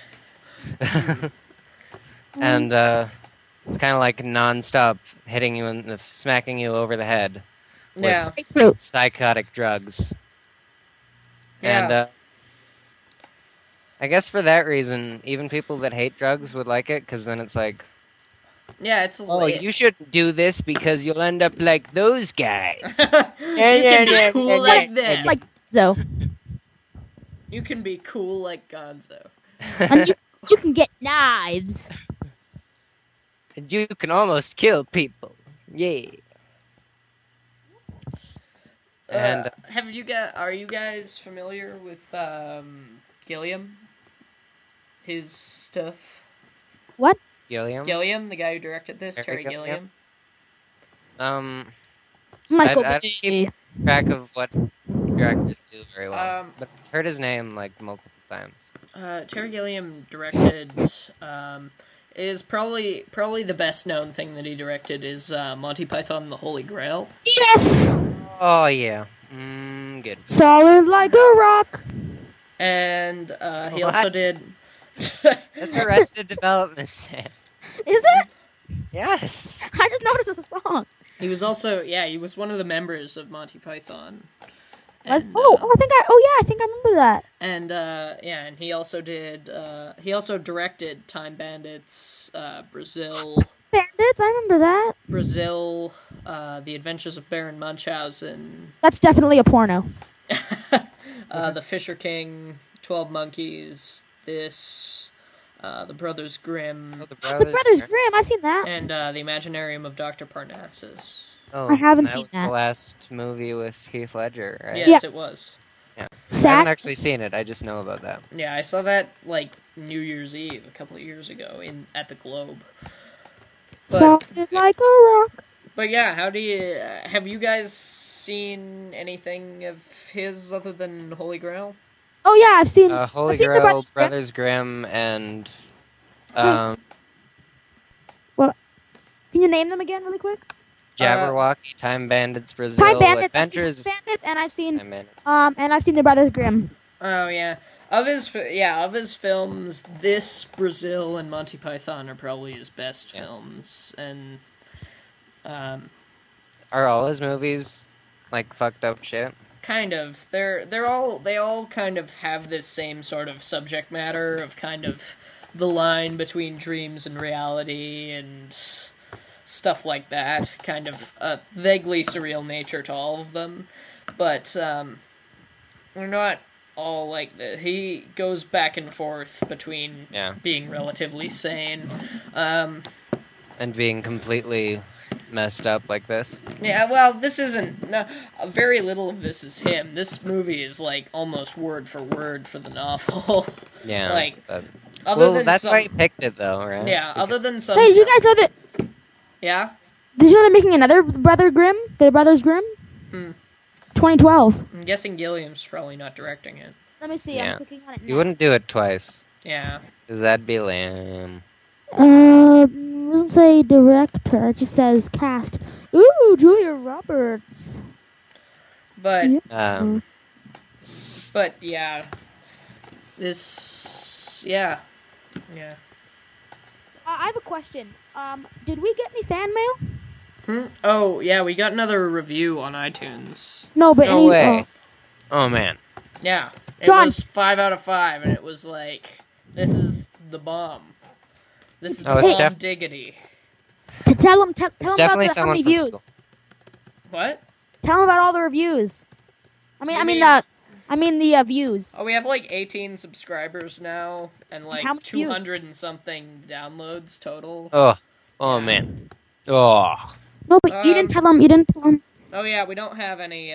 And it's kind of like non-stop hitting you smacking you over the head with Yeah. psychotic drugs. Yeah. And I guess for that reason, even people that hate drugs would like it, because then it's like, Yeah, it's oh, you shouldn't do this because you'll end up like those guys. You can be cool like them. Like so. You can be cool like Gonzo. And you can get knives. And you can almost kill people. Yeah. And Are you guys familiar with Gilliam? His stuff. What? Gilliam? Gilliam, the guy who directed this, Terry Gilliam? Gilliam. Michael I Bay. keep track of what directors do very well. Um, But I've heard his name like multiple times. Terry Gilliam directed. Is probably the best known thing that he directed is Monty Python and the Holy Grail. Yes! Oh yeah. Good. Solid like a rock. And he What? also did. That's Arrested Development, Sam. Is it? Yes. I just noticed it's a song. He was also he was one of the members of Monty Python. I And, think I remember that. And and he also did. He also directed Time Bandits, Brazil, Bandits, I remember that. The Adventures of Baron Munchausen, That's definitely a porno. The Fisher King, 12 Monkeys, The Brothers Grimm, Oh, The Brothers Grimm, I've seen that. and The Imaginarium of Dr. Parnassus. Oh, I haven't that seen was that. the last movie with Heath Ledger, right? Yes, it was. I haven't Sad. actually seen it. I just know about that. Yeah, I saw that like New Year's Eve a couple of years ago at the Globe. Solid like a rock. But yeah, have you guys seen anything of his other than Holy Grail? Oh yeah, I've seen. Holy I've seen Grail, the Brothers Grimm. Brothers Grimm, and Can you name them again, really quick? Jabberwocky, Time Bandits, Brazil, Time Bandits, Adventures, Time Bandits, and I've seen Time Bandits. and I've seen the Brothers Grimm. Oh yeah, of his films, this, Brazil, and Monty Python are probably his best films, and are all his movies like fucked up shit? Kind of. They all kind of have this same sort of subject matter of kind of the line between dreams and reality and stuff like that. Kind of a vaguely surreal nature to all of them, but they're not all like that. He goes back and forth between being relatively sane and being completely messed up like this. Yeah, well, this isn't. No, very little of this is him. This movie is like almost word for word for the novel. Yeah, like other than that's why he picked it, though, right? Yeah, other than some. Hey, did you guys know that? Yeah. Did you know they're making another Brothers Grimm? 2012. I'm guessing Gilliam's probably not directing it. Let me see. I'm clicking on it now. You wouldn't do it twice. Yeah. Because that'd be lame. It doesn't say director. It just says cast. Ooh, Julia Roberts. But But yeah, this yeah. I have a question. Did we get any fan mail? Oh yeah, we got another review on iTunes. No, but no way. Oh man. Yeah, it John. was 5 out of 5, and it was like, this is the bomb. This is bomb diggity. Tell them about how many views. School. What? Tell them about all the reviews. I mean the views. Oh, we have like 18 subscribers now, and like 200 and something downloads total. Oh man. Oh. No, but you didn't tell them. Oh yeah, we don't have any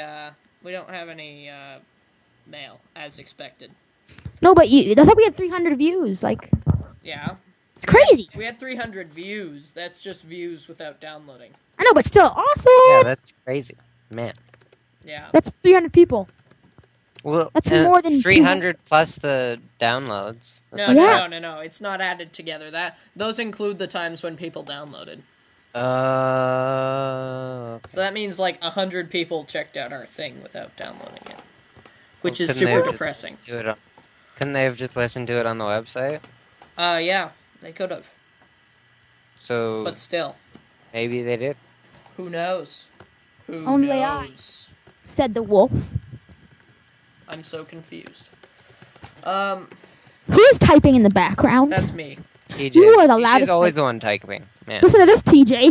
mail as expected. No, but I thought we had 300 views. Like. Yeah. It's crazy. We had 300 views. That's just views without downloading. I know, but still awesome. Yeah, that's crazy, man. Yeah. That's 300 people. Well, that's more than 300 plus the downloads. No, it's not added together. Those include the times when people downloaded. Okay. So that means like 100 people checked out our thing without downloading it, which is super depressing. Couldn't they have just listened to it on the website? Yeah, they could have. So, but still, maybe they did. Who knows? Only I, said the wolf. I'm so confused. Who's typing in the background? That's me. TJ. You are the loudest. He's always the one typing. Man. Listen to this, TJ.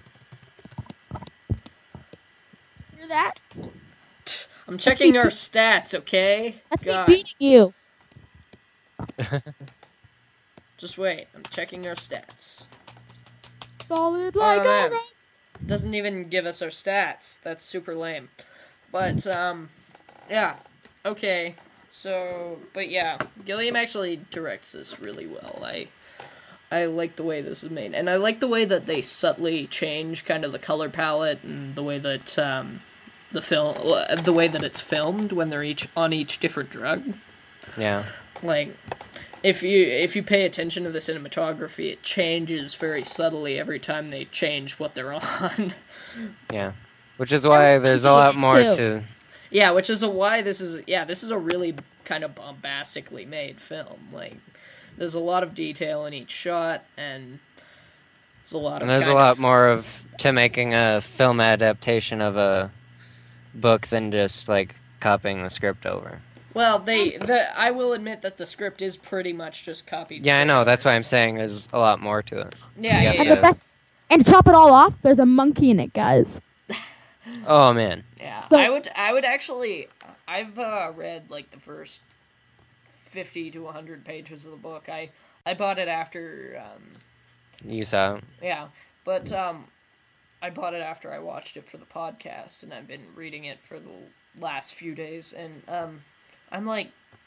Hear that? I'm checking our stats, okay? That's me beating you. Just wait. I'm checking our stats. Solid like a rock. Doesn't even give us our stats. That's super lame. But, yeah. Okay. So, but yeah. Gilliam actually directs this really well. I like the way this is made. And I like the way that they subtly change kind of the color palette and the way that, the way that it's filmed when they're on each different drug. Yeah. Like, if you pay attention to the cinematography, it changes very subtly every time they change what they're on. Yeah. Which is why there's a lot more to... Yeah, which is why this is a really kind of bombastically made film. Like, there's a lot of detail in each shot, and there's a lot more to making a film adaptation of a book than just, like, copying the script over. Well, I will admit that the script is pretty much just copied. Yeah, I know. That's why I'm saying there's a lot more to it. Yeah. And to top it all off, there's a monkey in it, guys. Oh man. Yeah. So, I would actually. I've read like the first 50 to 100 pages of the book. I bought it after. You saw it. Yeah, but I bought it after I watched it for the podcast, and I've been reading it for the last few days, and I'm like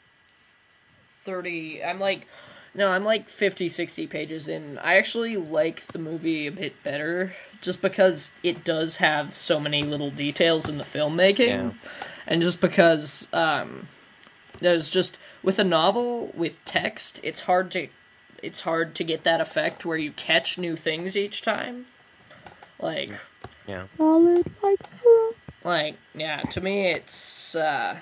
50, 60 pages in. I actually like the movie a bit better, just because it does have so many little details in the filmmaking, and just because there's just, with a novel, with text, it's hard to get that effect where you catch new things each time. Like, Yeah. Solid like a rock. Like, yeah, to me it's I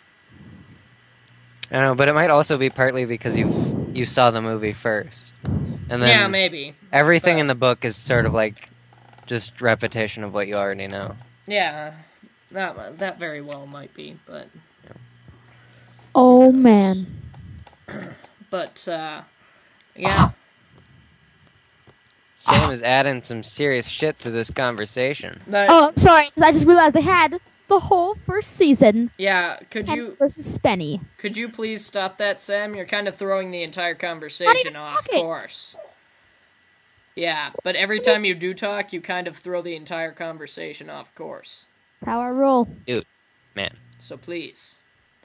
don't know, but it might also be partly because you saw the movie first, and then yeah, maybe everything in the book is sort of like just repetition of what you already know. Yeah, that very well might be, but Oh man. But yeah. Sam is adding some serious shit to this conversation. Oh, I'm sorry. I just realized they had the whole first season. Yeah, could Penny you versus Spenny? Could you please stop that, Sam? You're kind of throwing the entire conversation off course. Yeah, but every time you do talk, you kind of throw the entire conversation off course. How I roll. Dude, man. So please.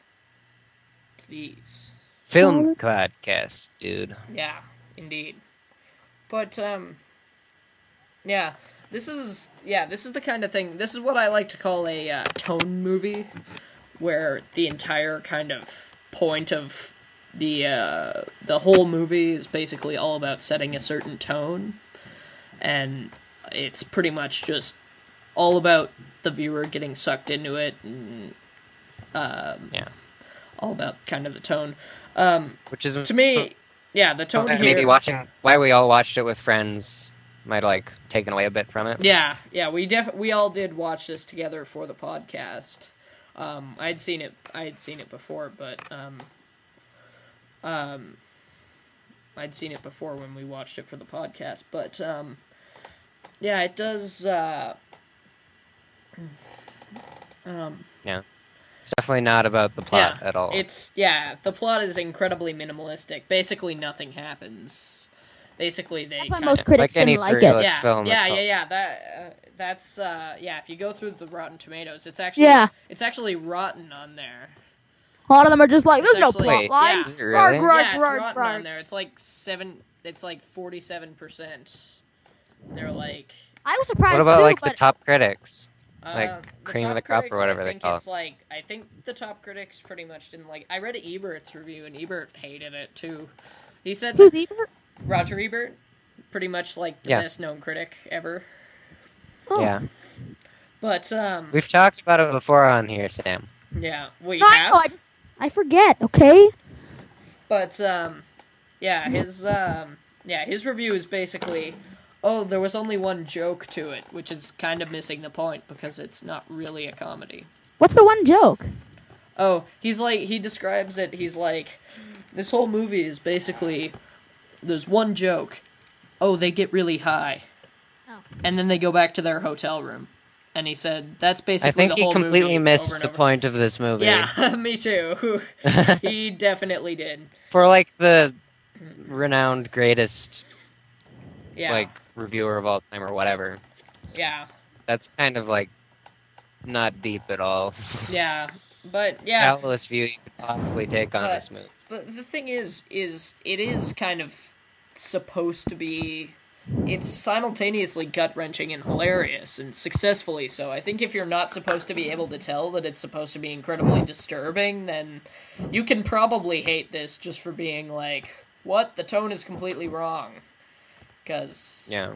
Please. Film podcast, dude. Yeah, indeed. But, yeah, this is the kind of thing, this is what I like to call a tone movie, where the entire kind of point of the whole movie is basically all about setting a certain tone, and it's pretty much just all about the viewer getting sucked into it, and, all about kind of the tone. Which is, to me, yeah, the tone here... Maybe watching why we all watched it with friends might, like, taken away a bit from it. Yeah, we all did watch this together for the podcast. I'd seen it before, but, I'd seen it before when we watched it for the podcast, but, yeah, it does, Yeah. It's definitely not about the plot at all. The plot is incredibly minimalistic. Basically, nothing happens. Basically, they That's why most critics didn't like it. Film, That's if you go through the Rotten Tomatoes, it's actually rotten on there. A lot of them are just like, there's no plot line. Yeah. Is it really? It's rotten on there. It's like 47%. They're like... I was surprised What about, too, like, but... the top critics? The Like, cream of the top crop critics, or whatever they call it. I think the top critics pretty much didn't like... I read Ebert's review, and Ebert hated it, too. He said... Who's Ebert? Roger Ebert. Pretty much, like, the best-known critic ever. Oh. Yeah. But, We've talked about it before on here, Sam. Yeah, we No, have. I forget, okay? But, his review is basically... Oh, there was only one joke to it, which is kind of missing the point, because it's not really a comedy. What's the one joke? Oh, he describes it, he's like, this whole movie is basically, there's one joke. Oh, they get really high. Oh. And then they go back to their hotel room. And he said, that's basically the whole movie. I think he completely missed the point of this movie. Yeah, me too. He definitely did. For, like, the renowned greatest, Yeah. like, reviewer of all time or whatever. Yeah. That's kind of, like, not deep at all. Yeah, but, yeah. Shallowest view you could possibly take on this movie. But the thing is it is kind of supposed to be... It's simultaneously gut-wrenching and hilarious, and successfully so. I think if you're not supposed to be able to tell that it's supposed to be incredibly disturbing, then you can probably hate this just for being like, what? The tone is completely wrong. Because, yeah.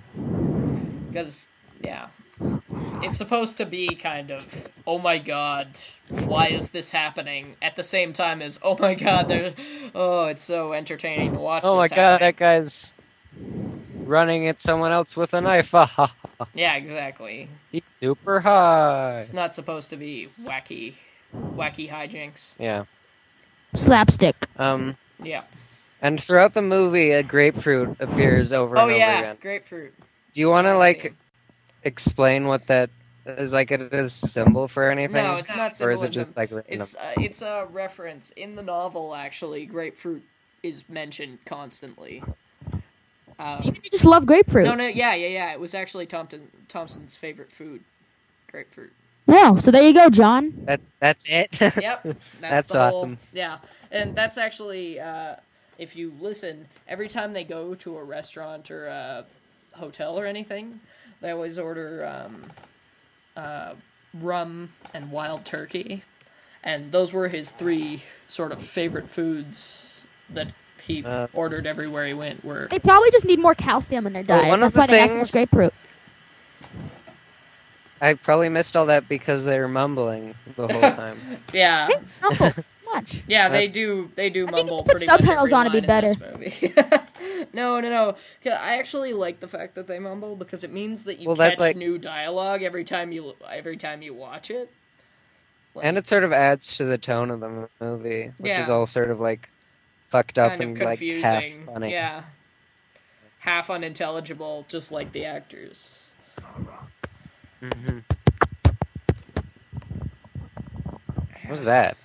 It's supposed to be kind of, oh my god, why is this happening? At the same time as, oh my god, it's so entertaining to watch Oh my god, that guy's running at someone else with a knife. Yeah, exactly. He's super high. It's not supposed to be wacky hijinks. Yeah. Slapstick. Yeah. And throughout the movie, a grapefruit appears over and over again. Oh yeah, grapefruit. Do you want to, like, explain what that is? Like, it is a symbol for anything? No, it's not symbolism. Or is it just, like, it's a reference. In the novel, actually, grapefruit is mentioned constantly. Maybe they just love grapefruit. No, yeah. It was actually Thompson's favorite food, grapefruit. Oh, so there you go, John. That's it? Yep. That's awesome. Yeah, and that's actually... if you listen, every time they go to a restaurant or a hotel or anything, they always order rum and wild turkey. And those were his 3 sort of favorite foods that he ordered everywhere he went. They probably just need more calcium in their diet. That's why they have so much grapefruit. I probably missed all that because they were mumbling the whole time. Yeah. They mumble so much. Yeah, they do. They do mumble put pretty much subtitles every on, it'd be line in better. this movie. No. I actually like the fact that they mumble because it means that you catch new dialogue every time you watch it. And it sort of adds to the tone of the movie, which is all sort of like fucked up and confusing. Like half funny. Yeah. Half unintelligible, just like the actors. Mm-hmm. What was that?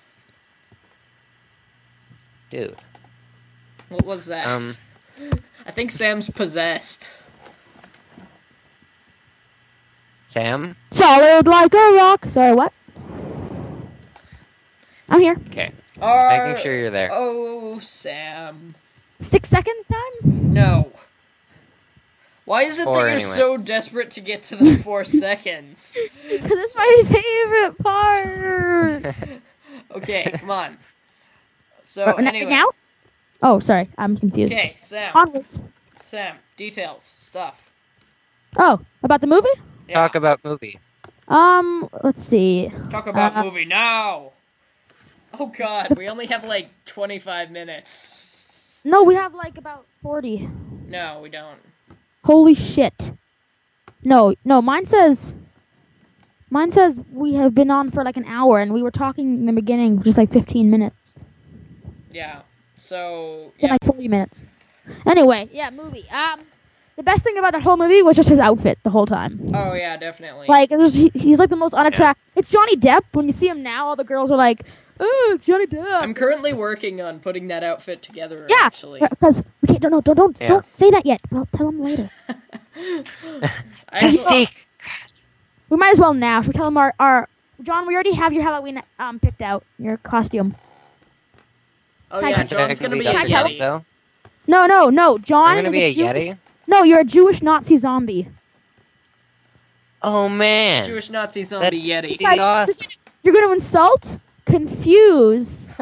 Dude. What was that? I think Sam's possessed. Sam? Solid like a rock. Sorry, what? I'm here. Okay. Making sure you're there. Oh, Sam. 6 seconds time? No. Why is it that you're so desperate to get to the 4 seconds? Because it's my favorite part. Okay, come on. So, anyway. Now? Oh, sorry. I'm confused. Okay, Sam. Onwards. Sam, details, stuff. Oh, about the movie? Yeah. Talk about movie. Let's see. Talk about movie now. Oh God, we only have like 25 minutes. No, we have like about 40. No, we don't. Holy shit. No, mine says we have been on for like an hour and we were talking in the beginning just like 15 minutes. Yeah. So, yeah. Like 40 minutes. Anyway, yeah, movie. The best thing about that whole movie was just his outfit the whole time. Oh yeah, definitely. Like he's like the most unattractive. Yeah. It's Johnny Depp. When you see him now, all the girls are like, "Oh, it's Johnny Depp." I'm currently working on putting that outfit together. Yeah, actually, because we can't. Don't say that yet. I'll tell him later. We might as well now. Should we tell him our John? We already have your Halloween picked out. Your costume. Oh yeah, John's gonna be a Yeti. Though? No. John is a Jewish... Yeti? No, you're a Jewish Nazi zombie. Oh man. Jewish Nazi zombie Yeti. You're gonna insult, confuse,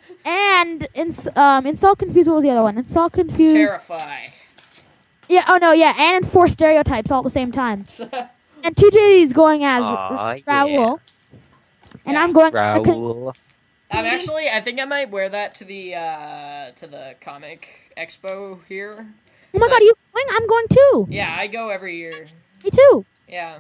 and insult, confuse. What was the other one? Insult, confuse. Terrify. Yeah. Oh no. Yeah, and enforce stereotypes all at the same time. And TJ is going as Raoul, and I'm going. Raoul. I think I might wear that to the comic expo here. Oh my God, are you going? I'm going too. Yeah, I go every year. Me too. Yeah.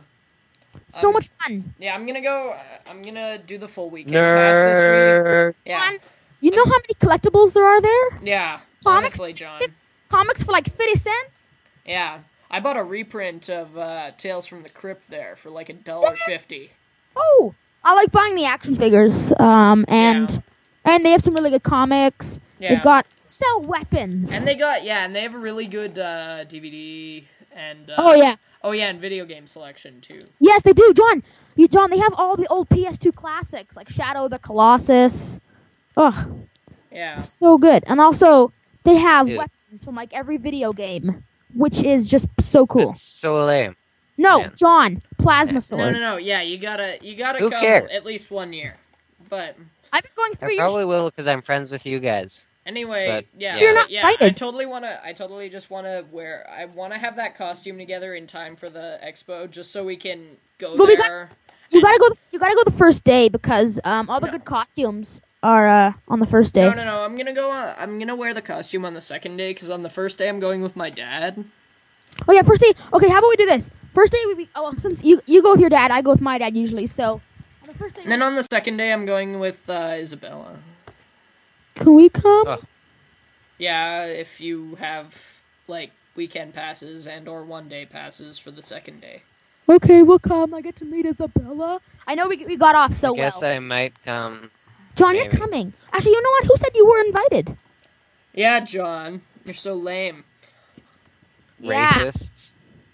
So much fun. Yeah, I'm gonna go. I'm gonna do the full weekend pass this week. Yeah. You know how many collectibles there are there? Yeah. Comics, honestly, John. Comics for like 50 cents? Yeah. I bought a reprint of Tales from the Crypt there for like $1.50. Oh, I like buying the action figures. And they have some really good comics. Yeah. They've got sell weapons. And they have a really good DVD and and video game selection too. Yes, they do, John. They have all the old PS2 classics like Shadow of the Colossus. Oh. Yeah. So good. And also they have weapons from like every video game, which is just so cool. It's so lame. No, man. John, plasma sword. No. Yeah, you gotta Who come cares? at least 1 year. But I've been going 3 years. I probably will because I'm friends with you guys. Anyway, You're not invited. I totally just wanna have that costume together in time for the expo, just so we can go there. You gotta go the first day because all the good costumes are on the first day. No. I'm gonna wear the costume on the second day because on the first day I'm going with my dad. Oh yeah, first day. Okay, how about we do this? First day since you go with your dad, I go with my dad usually. So on the first day. And then on the second day, I'm going with Isabella. Can we come? Oh. Yeah, if you have like weekend passes and/or 1 day passes for the second day. Okay, we'll come. I get to meet Isabella. I know we got off so well. I guess I might come. John, maybe. You're coming. Actually, you know what? Who said you were invited? Yeah, John. You're so lame. Racists.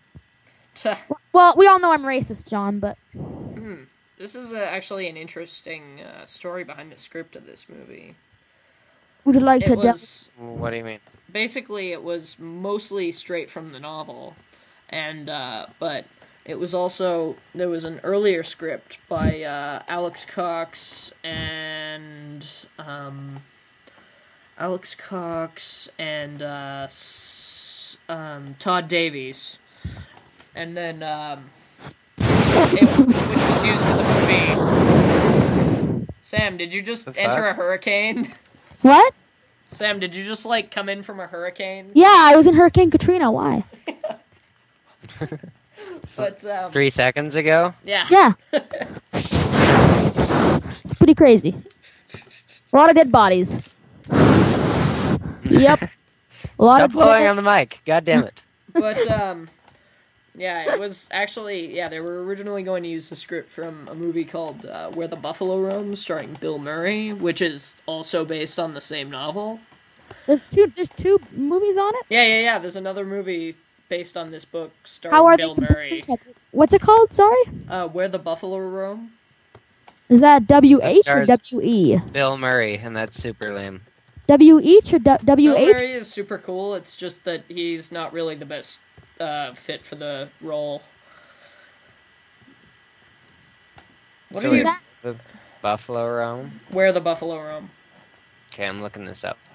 Well, we all know I'm racist, John, but... This is actually an interesting story behind the script of this movie. Would you like to... What do you mean? Basically, it was mostly straight from the novel, and but it was also... There was an earlier script by Alex Cox and Todd Davies. And then which was used for the movie. Sam, did you just enter a hurricane? What? Sam, did you just, like, come in from a hurricane? Yeah, I was in Hurricane Katrina. Why? But, 3 seconds ago? Yeah. Yeah. It's pretty crazy. A lot of dead bodies. Yep. A lot Stop of blowing on the mic. God damn it. But, yeah, it was actually, yeah, they were originally going to use the script from a movie called Where the Buffalo Roam, starring Bill Murray, which is also based on the same novel. There's two movies on it? Yeah. There's another movie based on this book starring Bill Murray. What's it called? Sorry? Where the Buffalo Roam. Is that W-H or W-E? Bill Murray, and that's super lame. W-H or W-H? Bill Murray is super cool, it's just that he's not really the best fit for the role. What So are you... that? The Buffalo Roam? Where the Buffalo Roam. Okay, I'm looking this up.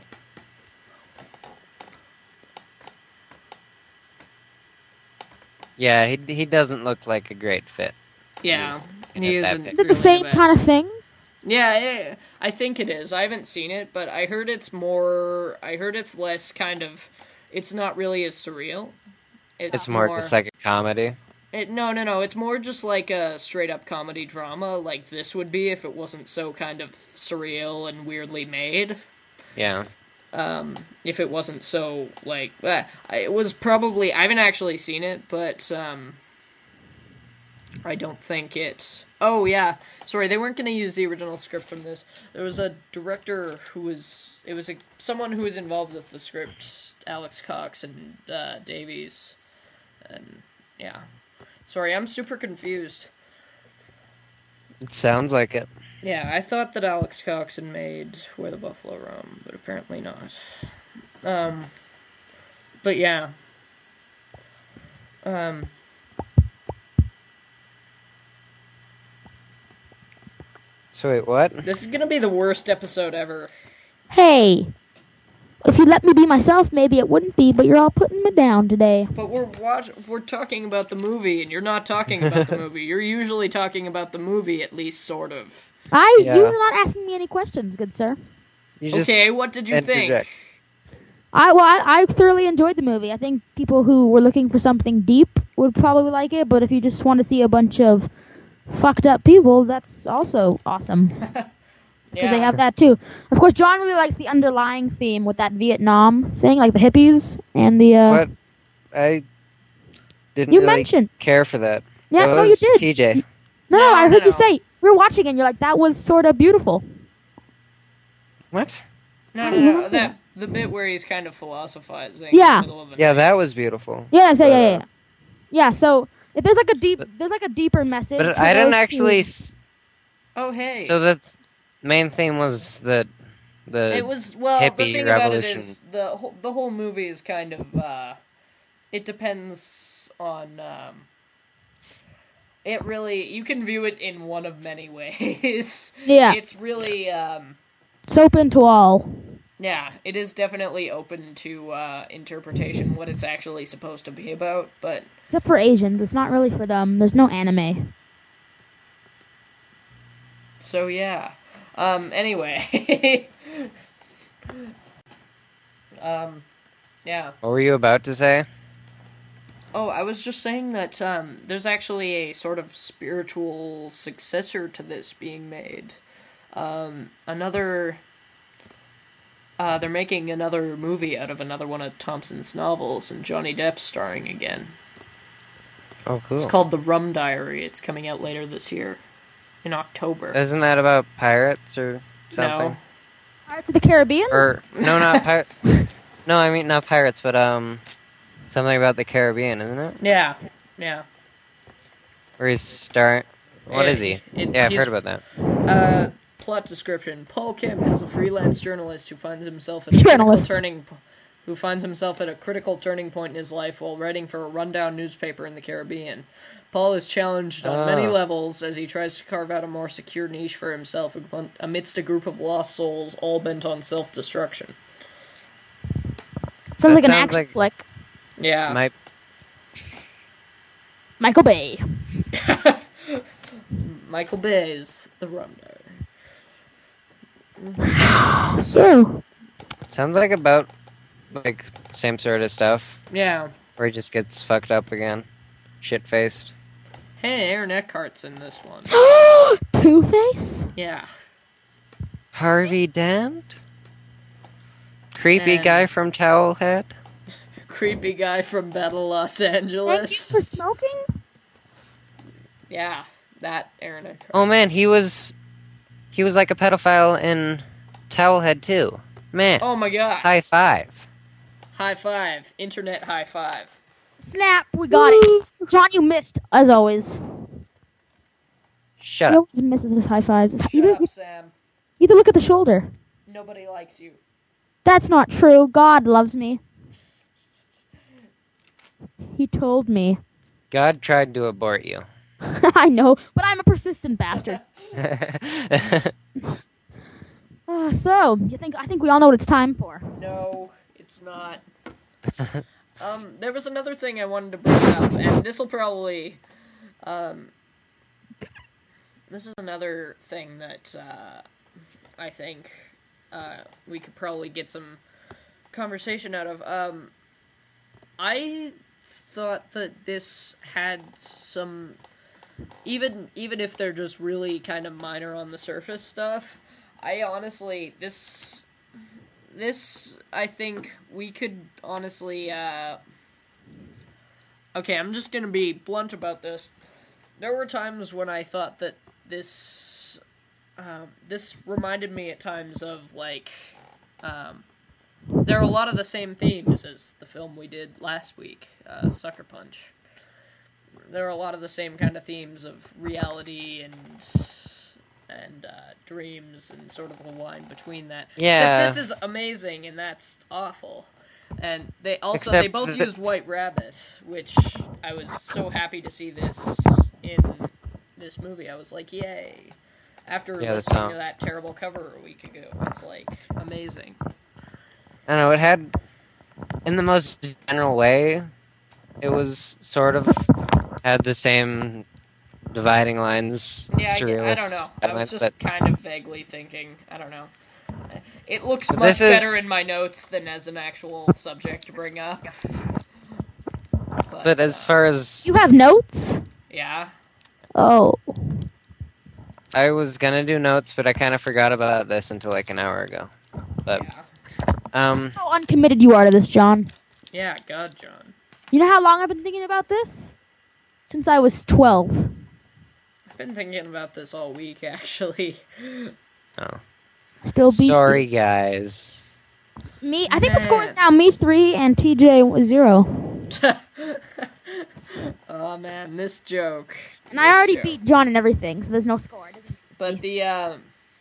Yeah, he doesn't look like a great fit. Yeah, in he it that isn't. big. Is it the same kind of thing? Yeah, I think it is. I haven't seen it, but I heard it's more. I heard it's less kind of. It's not really as surreal. It's more just like a comedy. No. It's more just like a straight up comedy drama, like this would be if it wasn't so kind of surreal and weirdly made. Yeah. If it wasn't so like, it was probably. I haven't actually seen it, but I don't think it's... Oh, yeah. Sorry, they weren't going to use the original script from this. There was a director who was... It was someone who was involved with the script, Alex Cox and Davies. And, yeah. Sorry, I'm super confused. It sounds like it. Yeah, I thought that Alex Cox had made Where the Buffalo Roam, but apparently not. But, yeah. So wait, what? This is gonna be the worst episode ever. Hey, if you let me be myself, maybe it wouldn't be, but you're all putting me down today. But we're talking about the movie, and you're not talking about the movie. You're usually talking about the movie, at least, sort of. You're not asking me any questions, good sir. Okay, what did you think? I thoroughly enjoyed the movie. I think people who were looking for something deep would probably like it, but if you just want to see a bunch of fucked up people, that's also awesome. Because they have that too. Of course, John really liked the underlying theme with that Vietnam thing, like the hippies and the... What? I didn't really care for that. Yeah, that no, was you did. TJ. No, I heard you say, we were watching and you're like, that was sort of beautiful. What? No. The bit where he's kind of philosophizing. Yeah. In the middle of that was beautiful. Yeah, yeah. Yeah, so... If there's like a deeper message. But I didn't actually. Oh hey. So the main theme was that it was hippie the thing revolution. about it is the whole movie is kind of it depends on it really you can view it in one of many ways. Yeah. It's really it's open to all. Yeah, it is definitely open to interpretation what it's actually supposed to be about, but... Except for Asians, it's not really for them. There's no anime. So, yeah. Anyway. Yeah. What were you about to say? Oh, I was just saying that there's actually a sort of spiritual successor to this being made. They're making another movie out of another one of Thompson's novels, and Johnny Depp's starring again. Oh, cool. It's called The Rum Diary. It's coming out later this year, in October. Isn't that about pirates or something? No. Pirates of the Caribbean? Or, no, not pirates. No, I mean, not pirates, but, something about the Caribbean, isn't it? Yeah. Where he's starring... What is he? I've heard about that. Plot description: Paul Kemp is a freelance journalist who finds himself at a critical turning point in his life while writing for a rundown newspaper in the Caribbean. Paul is challenged on many levels as he tries to carve out a more secure niche for himself amidst a group of lost souls all bent on self-destruction. Sounds like an action flick. Yeah. Michael Bay. Michael Bay's The Rumder. So. Sounds like about, like, same sort of stuff. Yeah. Where he just gets fucked up again. Shit-faced. Hey, Aaron Eckhart's in this one. Two-Face? Yeah. Harvey Dent? Creepy guy from Towelhead? Creepy guy from Battle Los Angeles. Thank you for smoking? Yeah, that Aaron Eckhart. Oh man, he was like a pedophile in Towelhead too. Man. Oh my god. High five. High five. Internet high five. Snap, we got it. John, you missed, as always. Shut He up. always misses his high fives. Shut up, Sam. You have to look at the shoulder. Nobody likes you. That's not true. God loves me. He told me. God tried to abort you. I know, but I'm a persistent bastard. So, I think we all know what it's time for. No, it's not. There was another thing I wanted to bring up, and this is another thing that, I think, we could probably get some conversation out of. I thought that this had some, even if they're just really kind of minor on the surface stuff, I honestly, this, I think we could honestly, okay, I'm just gonna be blunt about this. There were times when I thought that this reminded me at times of, like, there are a lot of the same themes as the film we did last week, Sucker Punch. There are a lot of the same kind of themes of reality and dreams and sort of a line between that. Yeah. Except this is amazing and that's awful. And they both used White Rabbit, which I was so happy to see this in this movie. I was like, yay. After listening to that terrible cover a week ago, it's like amazing. I don't know, it had, in the most general way, it was sort of had the same dividing lines. Yeah, I don't know. I was just kind of vaguely thinking. I don't know. It looks much better in my notes than as an actual subject to bring up. But as far as... You have notes? Yeah. Oh. I was gonna do notes, but I kind of forgot about this until like an hour ago. But, How uncommitted you are to this, John. Yeah, God, John. You know how long I've been thinking about this? Since I was 12. I've been thinking about this all week, actually. Oh. Still beat Sorry, guys. me. I think the score is now me 3 and TJ 0. Oh man, this joke. And I already beat John and everything, so there's no score. But the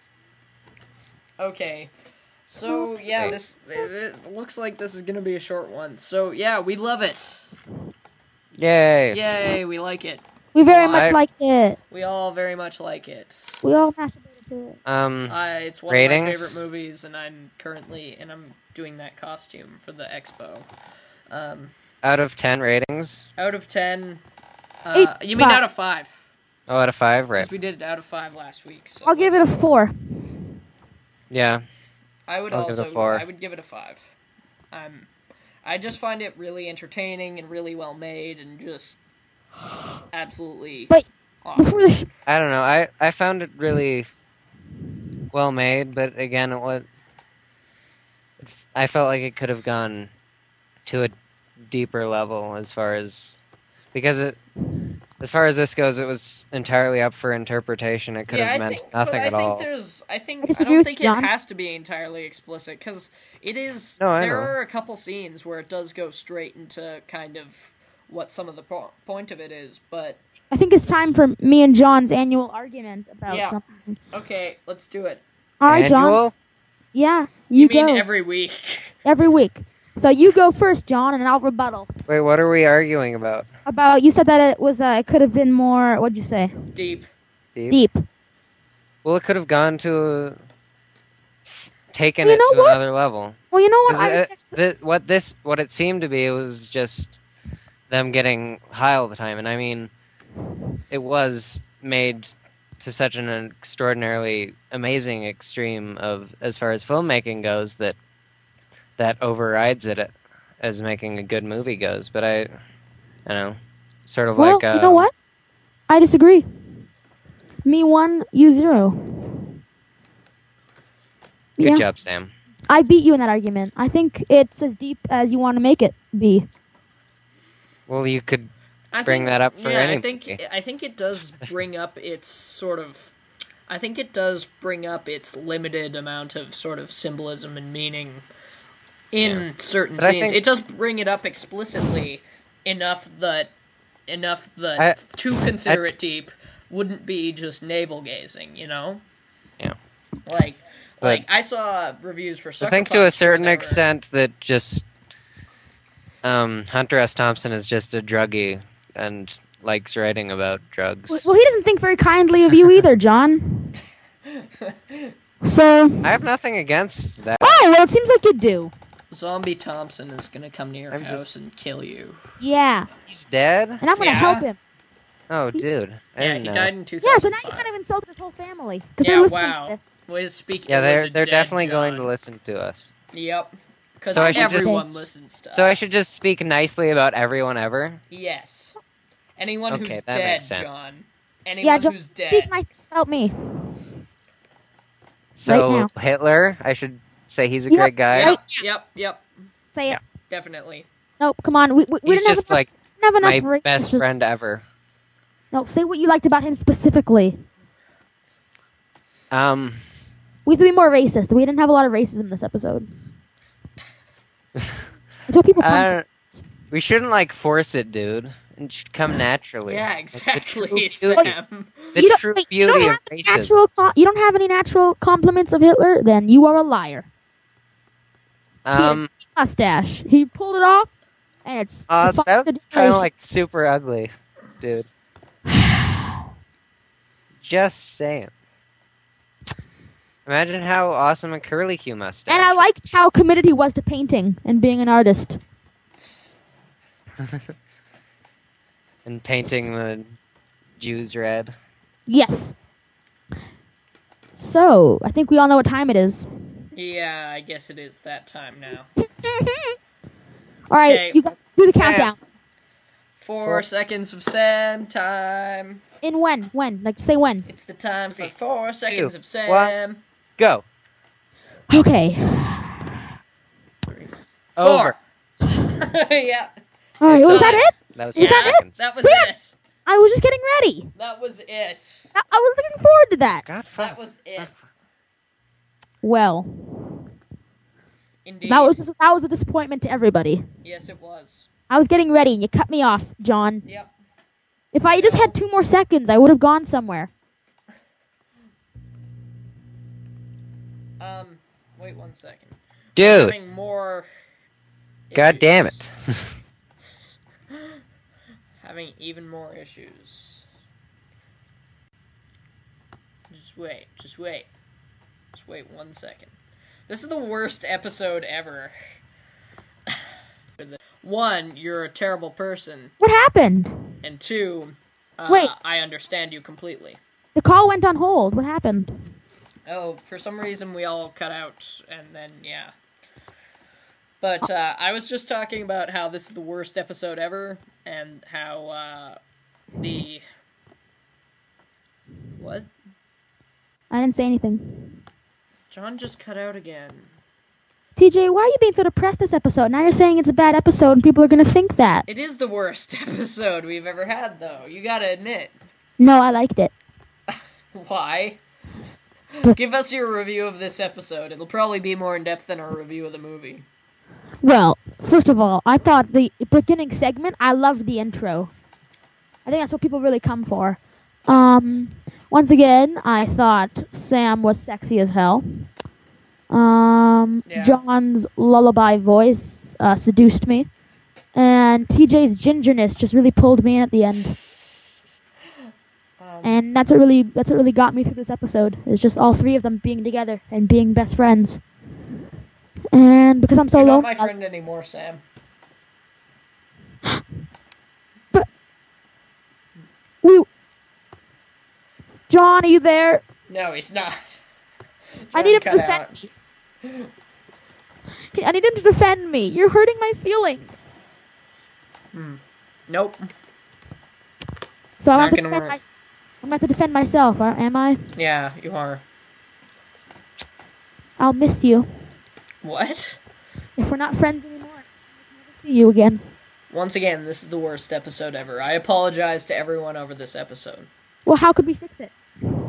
okay. So yeah, it looks like this is gonna be a short one. So yeah, we love it. Yay! Yay, we like it. We very much like it. We all very much like it. We all masturbated to it. It's one ratings? of my favorite movies, and I'm doing that costume for the expo. Out of 10 ratings? Out of 10. You mean 5. out of 5? Oh, out of 5, right? Because we did it out of 5 last week. So I'll give it a 4. Yeah. I would give it a 4. I would give it a 5. I just find it really entertaining and really well made and just absolutely awesome. I don't know. I found it really well made, but again, I felt like it could have gone to a deeper level as far as this goes, it was entirely up for interpretation. It could have meant nothing at all. I don't think it has to be entirely explicit, because it is. There are a couple scenes where it does go straight into kind of what some of the point of it is, but I think it's time for me and John's annual argument about something. Okay, let's do it. All right, John. Yeah, you go. mean every week? Every week. So you go first, John, and I'll rebuttal. Wait, what are we arguing about? You said that it was it could have been more. What'd you say? Deep. Well, it could have gone to taken it to another level. Well, you know what? What it seemed to be, it was just them getting high all the time, and I mean, it was made to such an extraordinarily amazing extreme of as far as filmmaking goes that overrides it as making a good movie goes. But I don't know, sort of well, like you know what? I disagree. Me 1, you 0. Good job, Sam. I beat you in that argument. I think it's as deep as you want to make it be. Well, you could bring that up for anything. I think it does bring up its limited amount of sort of symbolism and meaning in certain scenes. It does bring it up explicitly enough that to consider it deep wouldn't be just navel gazing, you know? Yeah. Like I saw reviews for Sucker I think Punch to a certain extent that just Hunter S. Thompson is just a druggie and likes writing about drugs. Well, he doesn't think very kindly of you either, John. So I have nothing against that. Oh, well, it seems like you do. Zombie Thompson is gonna come to your house and kill you. Yeah. He's dead? And I'm gonna help him. Oh, dude. I didn't know. He died in 2005. Yeah, so now you kind of insulted his whole family. Yeah, wow. Way to speak. Yeah, they're definitely going to listen to us. Yep. Because so everyone listens to us. So I should just speak nicely about everyone ever? Yes. Anyone who's dead, John. Anyone who's dead. Speak nice about me. So right Hitler, I should say he's a great guy. Yep. Say it. Definitely. Nope, come on. We he's didn't just like my best friend ever. No, say what you liked about him specifically. We have to be more racist. We didn't have a lot of racism in this episode. That's what people come we shouldn't force it, dude. It should come naturally. Yeah, exactly, Sam. The true beauty of racism. You don't have any natural compliments of Hitler? Then you are a liar. He had a mustache. He pulled it off, and it's that was kind of super ugly, dude. Just saying. Imagine how awesome a curly Q mustache. And I liked how committed he was to painting and being an artist. And painting the Jews red. Yes. So, I think we all know what time it is. Yeah, I guess it is that time now. Alright, you got to do the countdown. 4 seconds of Sam time. In when? When? Say when. It's the time for 4 seconds of Sam. 1, go. Okay. 3, 4. Yeah. Alright, was that it? That was seconds. That was it. I was just getting ready. That was it. I was looking forward to that. That was it. Well. Indeed. That was a disappointment to everybody. Yes, it was. I was getting ready and you cut me off, John. Yep. If I just had 2 more seconds, I would have gone somewhere. Wait 1 second. Dude. Having more God damn it. Having even more issues. Just wait 1 second. This is the worst episode ever. 1, you're a terrible person. What happened? And 2, wait. I understand you completely. The call went on hold. What happened? Oh, for some reason we all cut out, and then, yeah. But, I was just talking about how this is the worst episode ever, and how, What? I didn't say anything. John just cut out again. TJ, why are you being so depressed this episode? Now you're saying it's a bad episode and people are going to think that. It is the worst episode we've ever had, though. You gotta admit. No, I liked it. Why? Give us your review of this episode. It'll probably be more in-depth than our review of the movie. Well, first of all, I thought the beginning segment, I loved the intro. I think that's what people really come for. Once again, I thought Sam was sexy as hell. Yeah. John's lullaby voice seduced me. And TJ's gingerness just really pulled me in at the end. And that's what really got me through this episode. Is just all 3 of them being together and being best friends. And because I'm so You're lonely, not my friend anymore, Sam. But John, are you there? No, he's not. I need him to John, cut defend out. me. I need him to defend me. You're hurting my feelings. Nope. So I'm Not going gonna work. to have to defend myself, am I? Yeah, you are. I'll miss you. What? If we're not friends anymore, I'll never see you again. Once again, this is the worst episode ever. I apologize to everyone over this episode. Well, how could we fix it?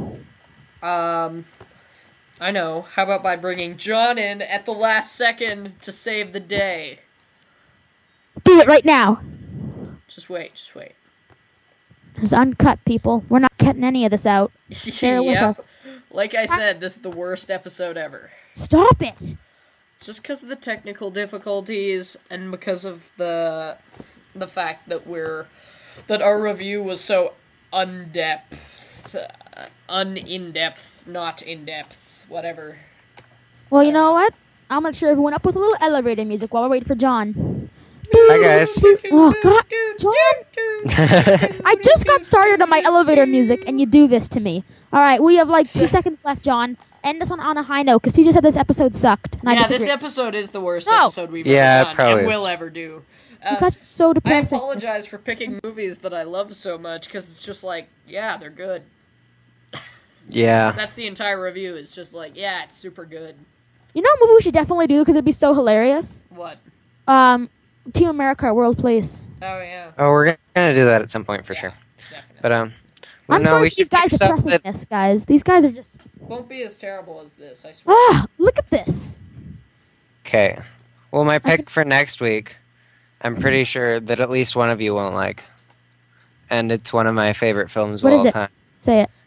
I know. How about by bringing John in at the last second to save the day? Do it right now. Just wait, just wait. This is uncut, people. We're not cutting any of this out. Bear with Yep. us. Like I said, this is the worst episode ever. Stop it. Just because of the technical difficulties and because of the fact that our review was so in-depth, not in-depth, whatever. Well, you know what? I'm going to cheer everyone up with a little elevator music while we're waiting for John. Hi, guys. Oh, God. John! I just got started on my elevator music, and you do this to me. All right, we have like 2 seconds left, John. End us on a high note, because he just said this episode sucked. And I Yeah, this disagree. episode is the worst No. episode we've Yeah, ever it done probably and is. will ever do. You guys are so I depressing. apologize for picking movies that I love so much, because it's just like, yeah, they're good. Yeah. That's the entire review. It's just like, yeah, it's super good. You know what movie we should definitely do, because it'd be so hilarious? What? Team America, World Police. Oh, yeah, Oh, we're gonna do that at some point for sure. definitely. But I'm no, sorry we for these should pick guys stuff depressing that- this, guys. These guys are just... Won't be as terrible as this, I swear. Ah, look at this. Okay. Well, my pick for next week, I'm pretty sure that at least one of you won't like, and it's one of my favorite films What of is all it? time. Say it.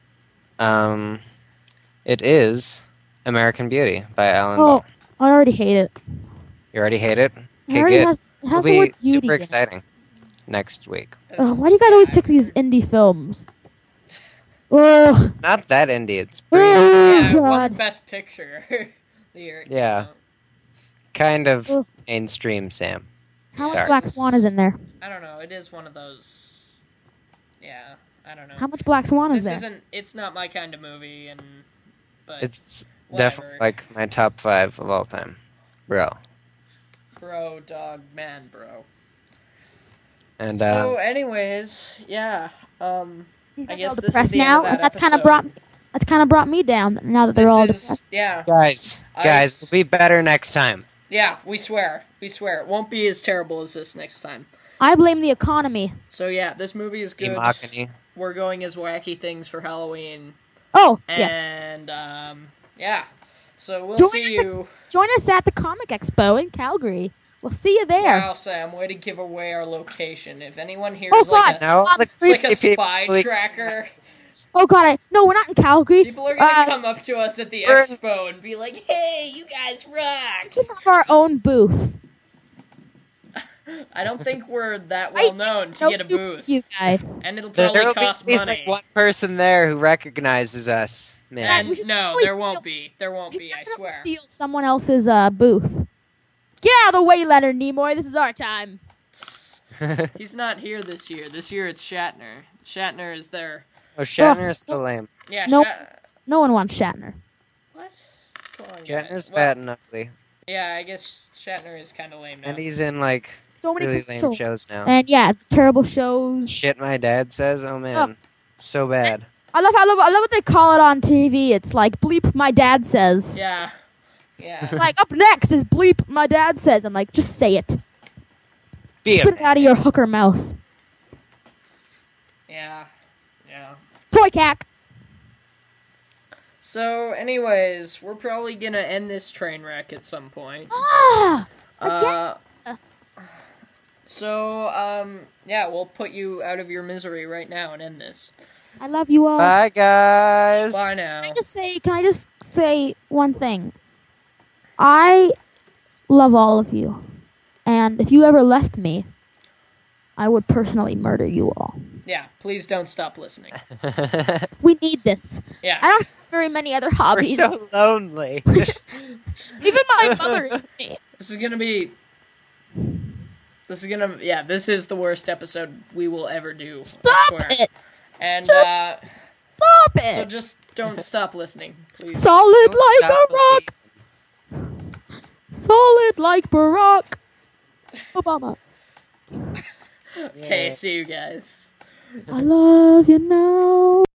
It is American Beauty by Alan Oh, Ball. I already hate it. You already hate it? It Okay, already good. has It'll the be word beauty super in it. exciting next week. Why do you guys always pick these indie films? Ugh. It's not that indie. It's pretty Yeah, it won God. Best Picture the year it came Yeah. out. kind of Ugh. mainstream, Sam. How much Sorry. Black Swan is in there? I don't know. It is one of those. Yeah, I don't know. How much Black Swan is This there? isn't. It's not my kind of movie, and but It's whatever. definitely like my top 5 of all time, bro. bro, dog, man, bro. And So, anyways, yeah. These I guys are guess all this is depressed the end now, of that and that's kind of episode. brought me down. Now that they're all This depressed. is yeah, guys, it'll be better next time. yeah. We swear, it won't be as terrible as this next time. I blame the economy. So yeah, this movie is good. Imagine. We're going as wacky things for Halloween, Oh, yes. and yeah. So we'll Join see us at- you. Join us at the Comic Expo in Calgary. We'll see you there. Wow, Sam, way to give away our location. If anyone hears Oh, like God. a, Now all the it's like a creepy people spy like- tracker, Oh God, no, we're not in Calgary. people are gonna Uh, come up to us at the we're- expo and be like, "Hey, you guys rock!" We should have our own booth. I don't think we're that well known to get a booth, You guy. and it'll probably There'll be at cost least money. like one person there who recognizes us. Man. And no, always there won't steal- be. There won't You be. I definitely swear. steal someone else's booth. Get out of the way, Leonard Nimoy. This is our time. He's not here this year. This year it's Shatner. Shatner is there. Oh, Shatner is so lame. Yeah. No, no one wants Shatner. What? Come on, Shatner's guys. fat and ugly. Yeah, I guess Shatner is kind of lame now. And he's in like So many really lame commercials. shows now. And yeah, terrible shows. Shit my dad says, oh man. So bad. I love what they call it on TV. It's like bleep my dad says. Yeah. Yeah. Like up next is bleep my dad says. I'm like, just say it. Be Spit it out of your hooker mouth. Yeah. Yeah. Toy cack. So, anyways, we're probably gonna end this train wreck at some point. Ah! Uh, Again? yeah, we'll put you out of your misery right now and end this. I love you all. Bye guys. Bye now. Can I just say one thing? I love all of you. And if you ever left me, I would personally murder you all. Yeah, please don't stop listening. We need this. Yeah. I don't have very many other We're hobbies. so lonely. Even my mother is me. This is gonna be. This is the worst episode we will ever do. I Stop swear. it! And, Stop it. So just don't stop listening, please. Solid Don't like stop a rock. Solid like Barack Obama. Okay, see you guys. I love you now.